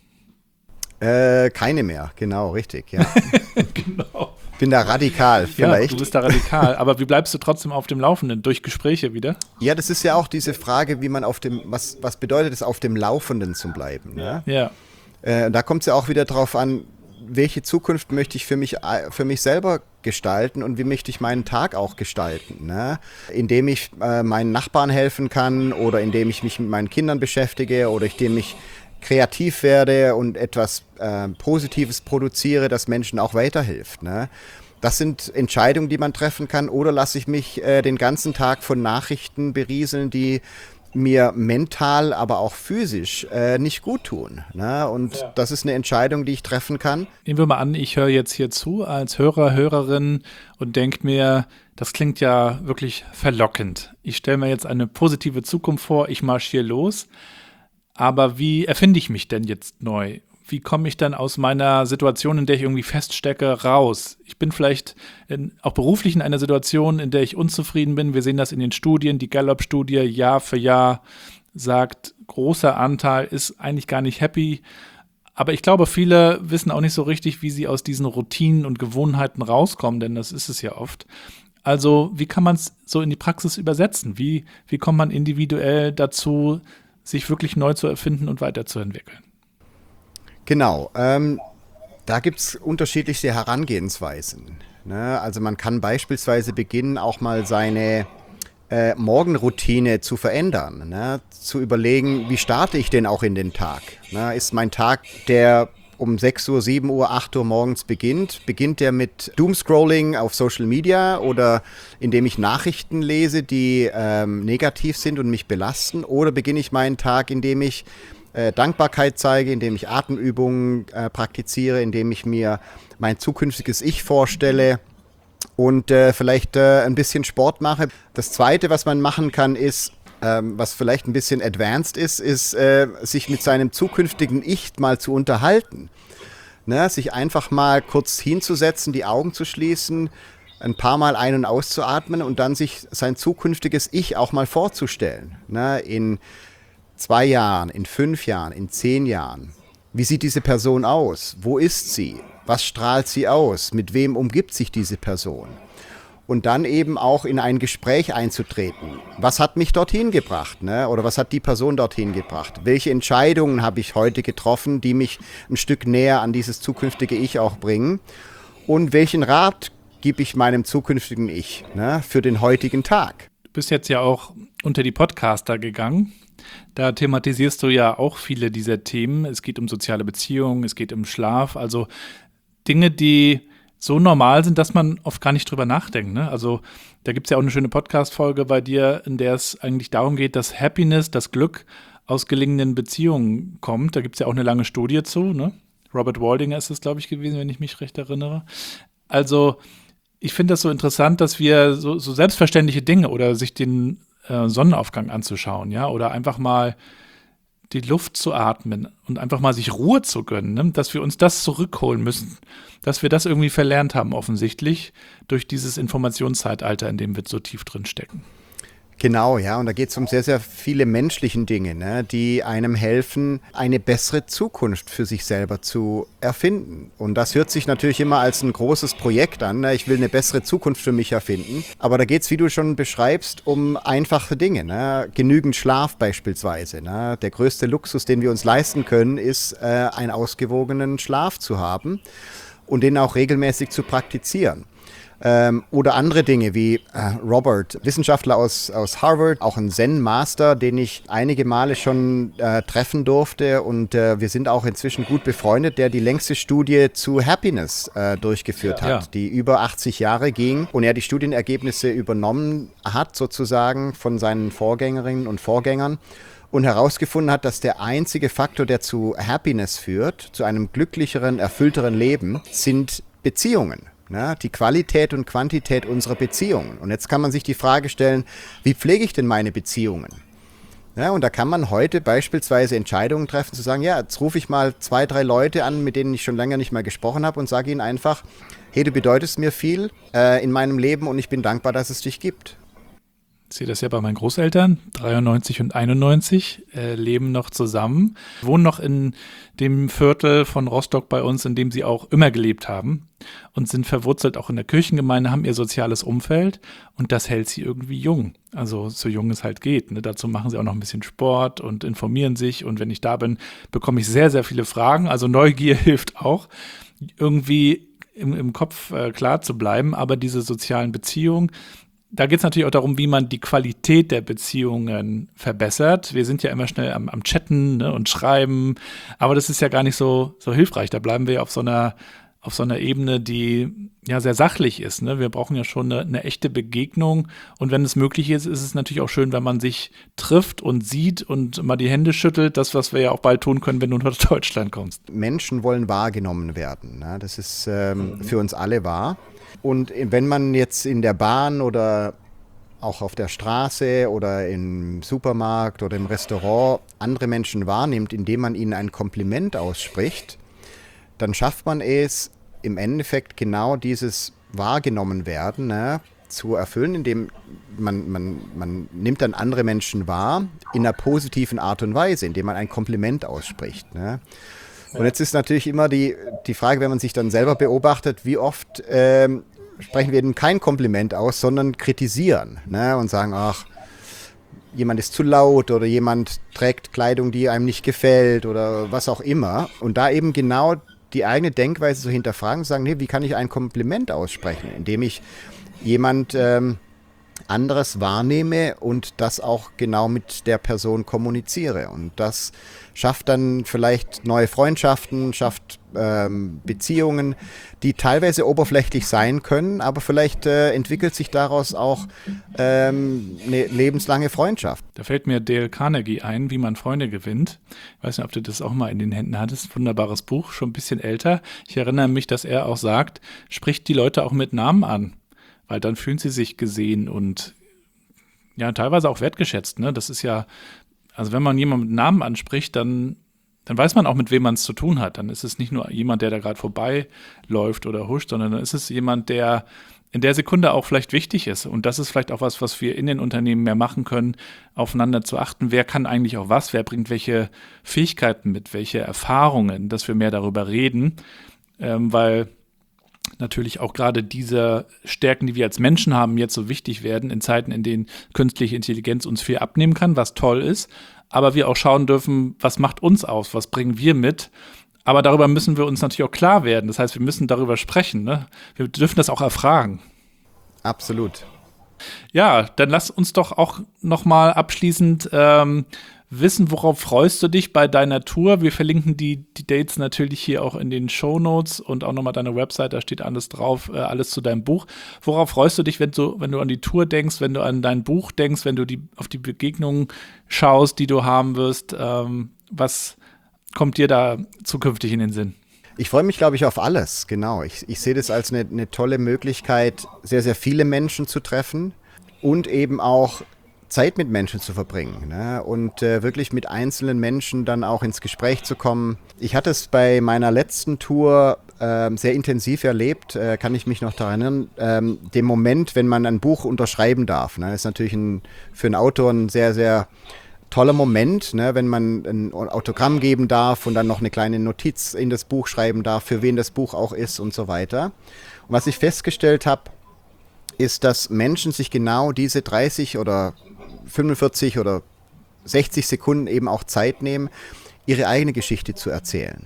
Äh, keine mehr, genau, richtig, ja. Genau. Bin da radikal, vielleicht. Ja, du bist da radikal, aber wie bleibst du trotzdem auf dem Laufenden? Durch Gespräche wieder? Ja, das ist ja auch diese Frage, wie man auf dem, was, was bedeutet es, auf dem Laufenden zu bleiben, ne? Ja. Äh, da kommt es ja auch wieder drauf an, welche Zukunft möchte ich für mich, für mich selber gestalten und wie möchte ich meinen Tag auch gestalten, ne? Indem ich äh, meinen Nachbarn helfen kann oder indem ich mich mit meinen Kindern beschäftige oder indem ich kreativ werde und etwas äh, Positives produziere, das Menschen auch weiterhilft, ne? Das sind Entscheidungen, die man treffen kann. Oder lasse ich mich äh, den ganzen Tag von Nachrichten berieseln, die mir mental, aber auch physisch äh, nicht gut tun. Ne? Und ja. Das ist eine Entscheidung, die ich treffen kann. Nehmen wir mal an, ich höre jetzt hier zu als Hörer, Hörerin und denke mir, das klingt ja wirklich verlockend. Ich stelle mir jetzt eine positive Zukunft vor, ich marschiere los. Aber wie erfinde ich mich denn jetzt neu? Wie komme ich dann aus meiner Situation, in der ich irgendwie feststecke, raus? Ich bin vielleicht in, auch beruflich in einer Situation, in der ich unzufrieden bin. Wir sehen das in den Studien. Die Gallup-Studie Jahr für Jahr sagt, großer Anteil ist eigentlich gar nicht happy. Aber ich glaube, viele wissen auch nicht so richtig, wie sie aus diesen Routinen und Gewohnheiten rauskommen, denn das ist es ja oft. Also wie kann man es so in die Praxis übersetzen? Wie, wie kommt man individuell dazu, sich wirklich neu zu erfinden und weiterzuentwickeln? Genau, ähm, da gibt es unterschiedlichste Herangehensweisen. Ne? Also man kann beispielsweise beginnen, auch mal seine äh, Morgenroutine zu verändern, ne? Zu überlegen, wie starte ich denn auch in den Tag? Ne? Ist mein Tag, der um sechs Uhr, sieben Uhr, acht Uhr morgens beginnt, beginnt der mit Doomscrolling auf Social Media oder indem ich Nachrichten lese, die ähm, negativ sind und mich belasten? Oder beginne ich meinen Tag, indem ich Äh, Dankbarkeit zeige, indem ich Atemübungen äh, praktiziere, indem ich mir mein zukünftiges Ich vorstelle und äh, vielleicht äh, ein bisschen Sport mache. Das Zweite, was man machen kann, ist, ähm, was vielleicht ein bisschen advanced ist, ist, äh, sich mit seinem zukünftigen Ich mal zu unterhalten. Ne? Sich einfach mal kurz hinzusetzen, die Augen zu schließen, ein paar Mal ein- und auszuatmen und dann sich sein zukünftiges Ich auch mal vorzustellen. Ne? In zwei Jahren, in fünf Jahren, in zehn Jahren. Wie sieht diese Person aus? Wo ist sie? Was strahlt sie aus? Mit wem umgibt sich diese Person? Und dann eben auch in ein Gespräch einzutreten. Was hat mich dorthin gebracht? Ne? Oder was hat die Person dorthin gebracht? Welche Entscheidungen habe ich heute getroffen, die mich ein Stück näher an dieses zukünftige Ich auch bringen? Und welchen Rat gebe ich meinem zukünftigen Ich, ne, für den heutigen Tag? Du bist jetzt ja auch unter die Podcaster gegangen. Da thematisierst du ja auch viele dieser Themen. Es geht um soziale Beziehungen, es geht um Schlaf, also Dinge, die so normal sind, dass man oft gar nicht drüber nachdenkt. Ne? Also da gibt es ja auch eine schöne Podcast-Folge bei dir, in der es eigentlich darum geht, dass Happiness, das Glück aus gelingenden Beziehungen kommt. Da gibt es ja auch eine lange Studie zu. Ne? Robert Waldinger ist es, glaube ich, gewesen, wenn ich mich recht erinnere. Also ich finde das so interessant, dass wir so, so selbstverständliche Dinge oder sich den äh, Sonnenaufgang anzuschauen, ja, oder einfach mal die Luft zu atmen und einfach mal sich Ruhe zu gönnen, ne? Dass wir uns das zurückholen müssen, dass wir das irgendwie verlernt haben offensichtlich durch dieses Informationszeitalter, in dem wir so tief drin stecken. Genau, ja, und da geht es um sehr, sehr viele menschliche Dinge, ne, die einem helfen, eine bessere Zukunft für sich selber zu erfinden. Und das hört sich natürlich immer als ein großes Projekt an, ne? Ich will eine bessere Zukunft für mich erfinden. Aber da geht es, wie du schon beschreibst, um einfache Dinge, ne? Genügend Schlaf beispielsweise. Ne? Der größte Luxus, den wir uns leisten können, ist, äh, einen ausgewogenen Schlaf zu haben und den auch regelmäßig zu praktizieren. Ähm, oder andere Dinge wie äh, Robert, Wissenschaftler aus, aus Harvard, auch ein Zen-Master, den ich einige Male schon äh, treffen durfte und äh, wir sind auch inzwischen gut befreundet, der die längste Studie zu Happiness äh, durchgeführt ja, hat, ja. die über achtzig Jahre ging und er die Studienergebnisse übernommen hat sozusagen von seinen Vorgängerinnen und Vorgängern und herausgefunden hat, dass der einzige Faktor, der zu Happiness führt, zu einem glücklicheren, erfüllteren Leben, sind Beziehungen. Ja, die Qualität und Quantität unserer Beziehungen. Und jetzt kann man sich die Frage stellen, wie pflege ich denn meine Beziehungen? Ja, und da kann man heute beispielsweise Entscheidungen treffen, zu sagen, ja, jetzt rufe ich mal zwei, drei Leute an, mit denen ich schon länger nicht mehr gesprochen habe und sage ihnen einfach, hey, du bedeutest mir viel äh, in meinem Leben und ich bin dankbar, dass es dich gibt. Ich sehe das ja bei meinen Großeltern, dreiundneunzig und einundneunzig, äh, leben noch zusammen, wohnen noch in dem Viertel von Rostock bei uns, in dem sie auch immer gelebt haben und sind verwurzelt auch in der Kirchengemeinde, haben ihr soziales Umfeld und das hält sie irgendwie jung, also so jung es halt geht. Ne? Dazu machen sie auch noch ein bisschen Sport und informieren sich und wenn ich da bin, bekomme ich sehr, sehr viele Fragen, also Neugier hilft auch, irgendwie im, im Kopf äh, klar zu bleiben, aber diese sozialen Beziehungen, da geht es natürlich auch darum, wie man die Qualität der Beziehungen verbessert. Wir sind ja immer schnell am, am Chatten, ne, und Schreiben, aber das ist ja gar nicht so, so hilfreich. Da bleiben wir ja auf so einer, auf so einer Ebene, die ja sehr sachlich ist. Ne? Wir brauchen ja schon eine, eine echte Begegnung. Und wenn es möglich ist, ist es natürlich auch schön, wenn man sich trifft und sieht und mal die Hände schüttelt. Das, was wir ja auch bald tun können, wenn du nach Deutschland kommst. Menschen wollen wahrgenommen werden. Ne? Das ist ähm, für uns alle wahr. Und wenn man jetzt in der Bahn oder auch auf der Straße oder im Supermarkt oder im Restaurant andere Menschen wahrnimmt, indem man ihnen ein Kompliment ausspricht, dann schafft man es im Endeffekt genau dieses wahrgenommen werden, ne, zu erfüllen, indem man, man, man nimmt dann andere Menschen wahr in einer positiven Art und Weise, indem man ein Kompliment ausspricht. Ne. Und jetzt ist natürlich immer die, die Frage, wenn man sich dann selber beobachtet, wie oft ähm, sprechen wir eben kein Kompliment aus, sondern kritisieren, ne, und sagen, ach, jemand ist zu laut oder jemand trägt Kleidung, die einem nicht gefällt oder was auch immer. Und da eben genau die eigene Denkweise zu hinterfragen, zu sagen, nee, wie kann ich ein Kompliment aussprechen, indem ich jemand ähm, anderes wahrnehme und das auch genau mit der Person kommuniziere. Und das schafft dann vielleicht neue Freundschaften, schafft ähm, Beziehungen, die teilweise oberflächlich sein können, aber vielleicht äh, entwickelt sich daraus auch ähm, eine lebenslange Freundschaft. Da fällt mir Dale Carnegie ein, wie man Freunde gewinnt. Ich weiß nicht, ob du das auch mal in den Händen hattest. Wunderbares Buch, schon ein bisschen älter. Ich erinnere mich, dass er auch sagt, spricht die Leute auch mit Namen an, weil dann fühlen sie sich gesehen und ja, teilweise auch wertgeschätzt. Ne? Das ist ja, also wenn man jemanden mit Namen anspricht, dann, dann weiß man auch, mit wem man es zu tun hat. Dann ist es nicht nur jemand, der da gerade vorbeiläuft oder huscht, sondern dann ist es jemand, der in der Sekunde auch vielleicht wichtig ist. Und das ist vielleicht auch was, was wir in den Unternehmen mehr machen können, aufeinander zu achten. Wer kann eigentlich auch was? Wer bringt welche Fähigkeiten mit? Welche Erfahrungen? Dass wir mehr darüber reden, ähm, weil natürlich auch gerade diese Stärken, die wir als Menschen haben, jetzt so wichtig werden in Zeiten, in denen künstliche Intelligenz uns viel abnehmen kann, was toll ist, aber wir auch schauen dürfen, was macht uns aus, was bringen wir mit, aber darüber müssen wir uns natürlich auch klar werden, das heißt, wir müssen darüber sprechen, ne? Wir dürfen das auch erfragen. Absolut. Ja, dann lass uns doch auch nochmal abschließend ähm, wissen, worauf freust du dich bei deiner Tour? Wir verlinken die, die Dates natürlich hier auch in den Shownotes und auch nochmal deine Website, da steht alles drauf, äh, alles zu deinem Buch. Worauf freust du dich, wenn du, wenn du an die Tour denkst, wenn du an dein Buch denkst, wenn du die, auf die Begegnungen schaust, die du haben wirst? Ähm, was kommt dir da zukünftig in den Sinn? Ich freue mich, glaube ich, auf alles, genau. Ich, ich sehe das als eine, eine tolle Möglichkeit, sehr, sehr viele Menschen zu treffen und eben auch Zeit mit Menschen zu verbringen, ne? Und äh, wirklich mit einzelnen Menschen dann auch ins Gespräch zu kommen. Ich hatte es bei meiner letzten Tour äh, sehr intensiv erlebt, äh, kann ich mich noch daran erinnern, ähm, dem Moment, wenn man ein Buch unterschreiben darf. Ne? Ist natürlich ein, für einen Autor ein sehr, sehr toller Moment, ne? Wenn man ein Autogramm geben darf und dann noch eine kleine Notiz in das Buch schreiben darf, für wen das Buch auch ist und so weiter. Und was ich festgestellt habe, ist, dass Menschen sich genau diese dreißig oder fünfundvierzig oder sechzig Sekunden eben auch Zeit nehmen, ihre eigene Geschichte zu erzählen.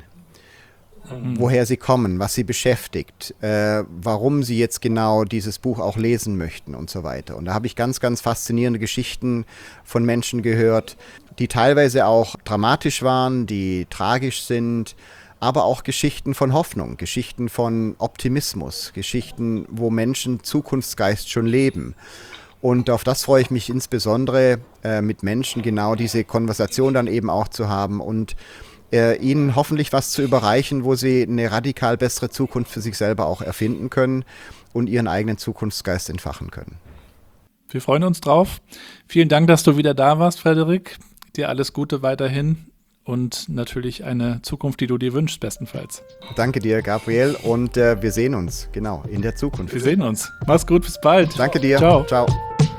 Mhm. Woher sie kommen, was sie beschäftigt, äh, warum sie jetzt genau dieses Buch auch lesen möchten und so weiter. Und da habe ich ganz, ganz faszinierende Geschichten von Menschen gehört, die teilweise auch dramatisch waren, die tragisch sind, aber auch Geschichten von Hoffnung, Geschichten von Optimismus, Geschichten, wo Menschen Zukunftsgeist schon leben. Und auf das freue ich mich insbesondere, äh, mit Menschen genau diese Konversation dann eben auch zu haben und äh, ihnen hoffentlich was zu überreichen, wo sie eine radikal bessere Zukunft für sich selber auch erfinden können und ihren eigenen Zukunftsgeist entfachen können. Wir freuen uns drauf. Vielen Dank, dass du wieder da warst, Frederik. Dir alles Gute weiterhin und natürlich eine Zukunft, die du dir wünschst, bestenfalls. Danke dir, Gabriel, und äh, wir sehen uns, genau, in der Zukunft. Wir sehen uns. Mach's gut, bis bald. Danke dir. Ciao. Ciao.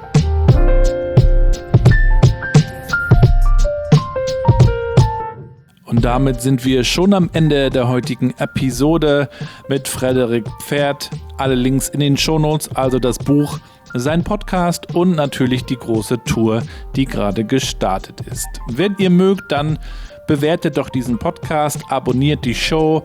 Und damit sind wir schon am Ende der heutigen Episode mit Frederik Pferd. Alle Links in den Shownotes, also das Buch, sein Podcast und natürlich die große Tour, die gerade gestartet ist. Wenn ihr mögt, dann bewertet doch diesen Podcast, abonniert die Show,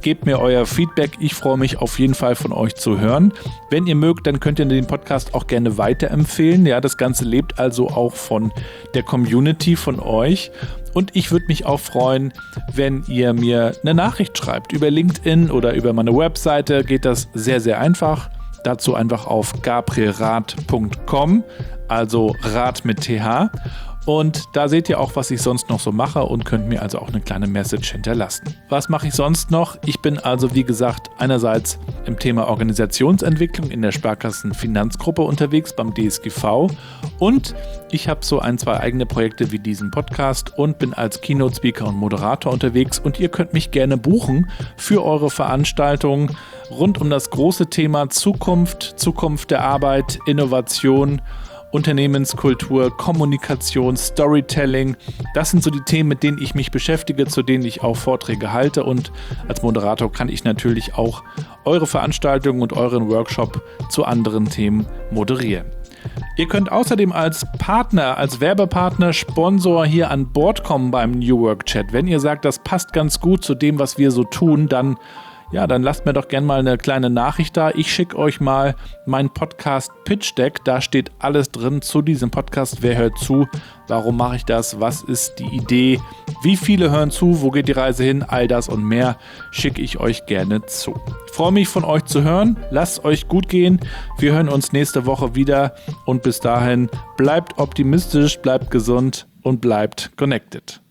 Gebt mir euer Feedback. Ich freue mich auf jeden Fall von euch zu hören. Wenn ihr mögt, dann könnt ihr den Podcast auch gerne weiterempfehlen. Ja, das Ganze lebt also auch von der Community, von euch. Und ich würde mich auch freuen, wenn ihr mir eine Nachricht schreibt. Über LinkedIn oder über meine Webseite geht das sehr, sehr einfach. Dazu einfach auf gabrielrath punkt com, also Rath mit T H. Und da seht ihr auch, was ich sonst noch so mache und könnt mir also auch eine kleine Message hinterlassen. Was mache ich sonst noch? Ich bin also, wie gesagt, einerseits im Thema Organisationsentwicklung in der Sparkassen-Finanzgruppe unterwegs beim D S G V und ich habe so ein, zwei eigene Projekte wie diesen Podcast und bin als Keynote-Speaker und Moderator unterwegs und ihr könnt mich gerne buchen für eure Veranstaltungen rund um das große Thema Zukunft, Zukunft der Arbeit, Innovation, Unternehmenskultur, Kommunikation, Storytelling. Das sind so die Themen, mit denen ich mich beschäftige, zu denen ich auch Vorträge halte und als Moderator kann ich natürlich auch eure Veranstaltungen und euren Workshop zu anderen Themen moderieren. Ihr könnt außerdem als Partner, als Werbepartner, Sponsor hier an Bord kommen beim New Work Chat. Wenn ihr sagt, das passt ganz gut zu dem, was wir so tun, dann Ja, dann lasst mir doch gerne mal eine kleine Nachricht da. Ich schicke euch mal mein Podcast Pitch Deck. Da steht alles drin zu diesem Podcast. Wer hört zu? Warum mache ich das? Was ist die Idee? Wie viele hören zu? Wo geht die Reise hin? All das und mehr schicke ich euch gerne zu. Ich freue mich, von euch zu hören. Lasst euch gut gehen. Wir hören uns nächste Woche wieder. Und bis dahin bleibt optimistisch, bleibt gesund und bleibt connected.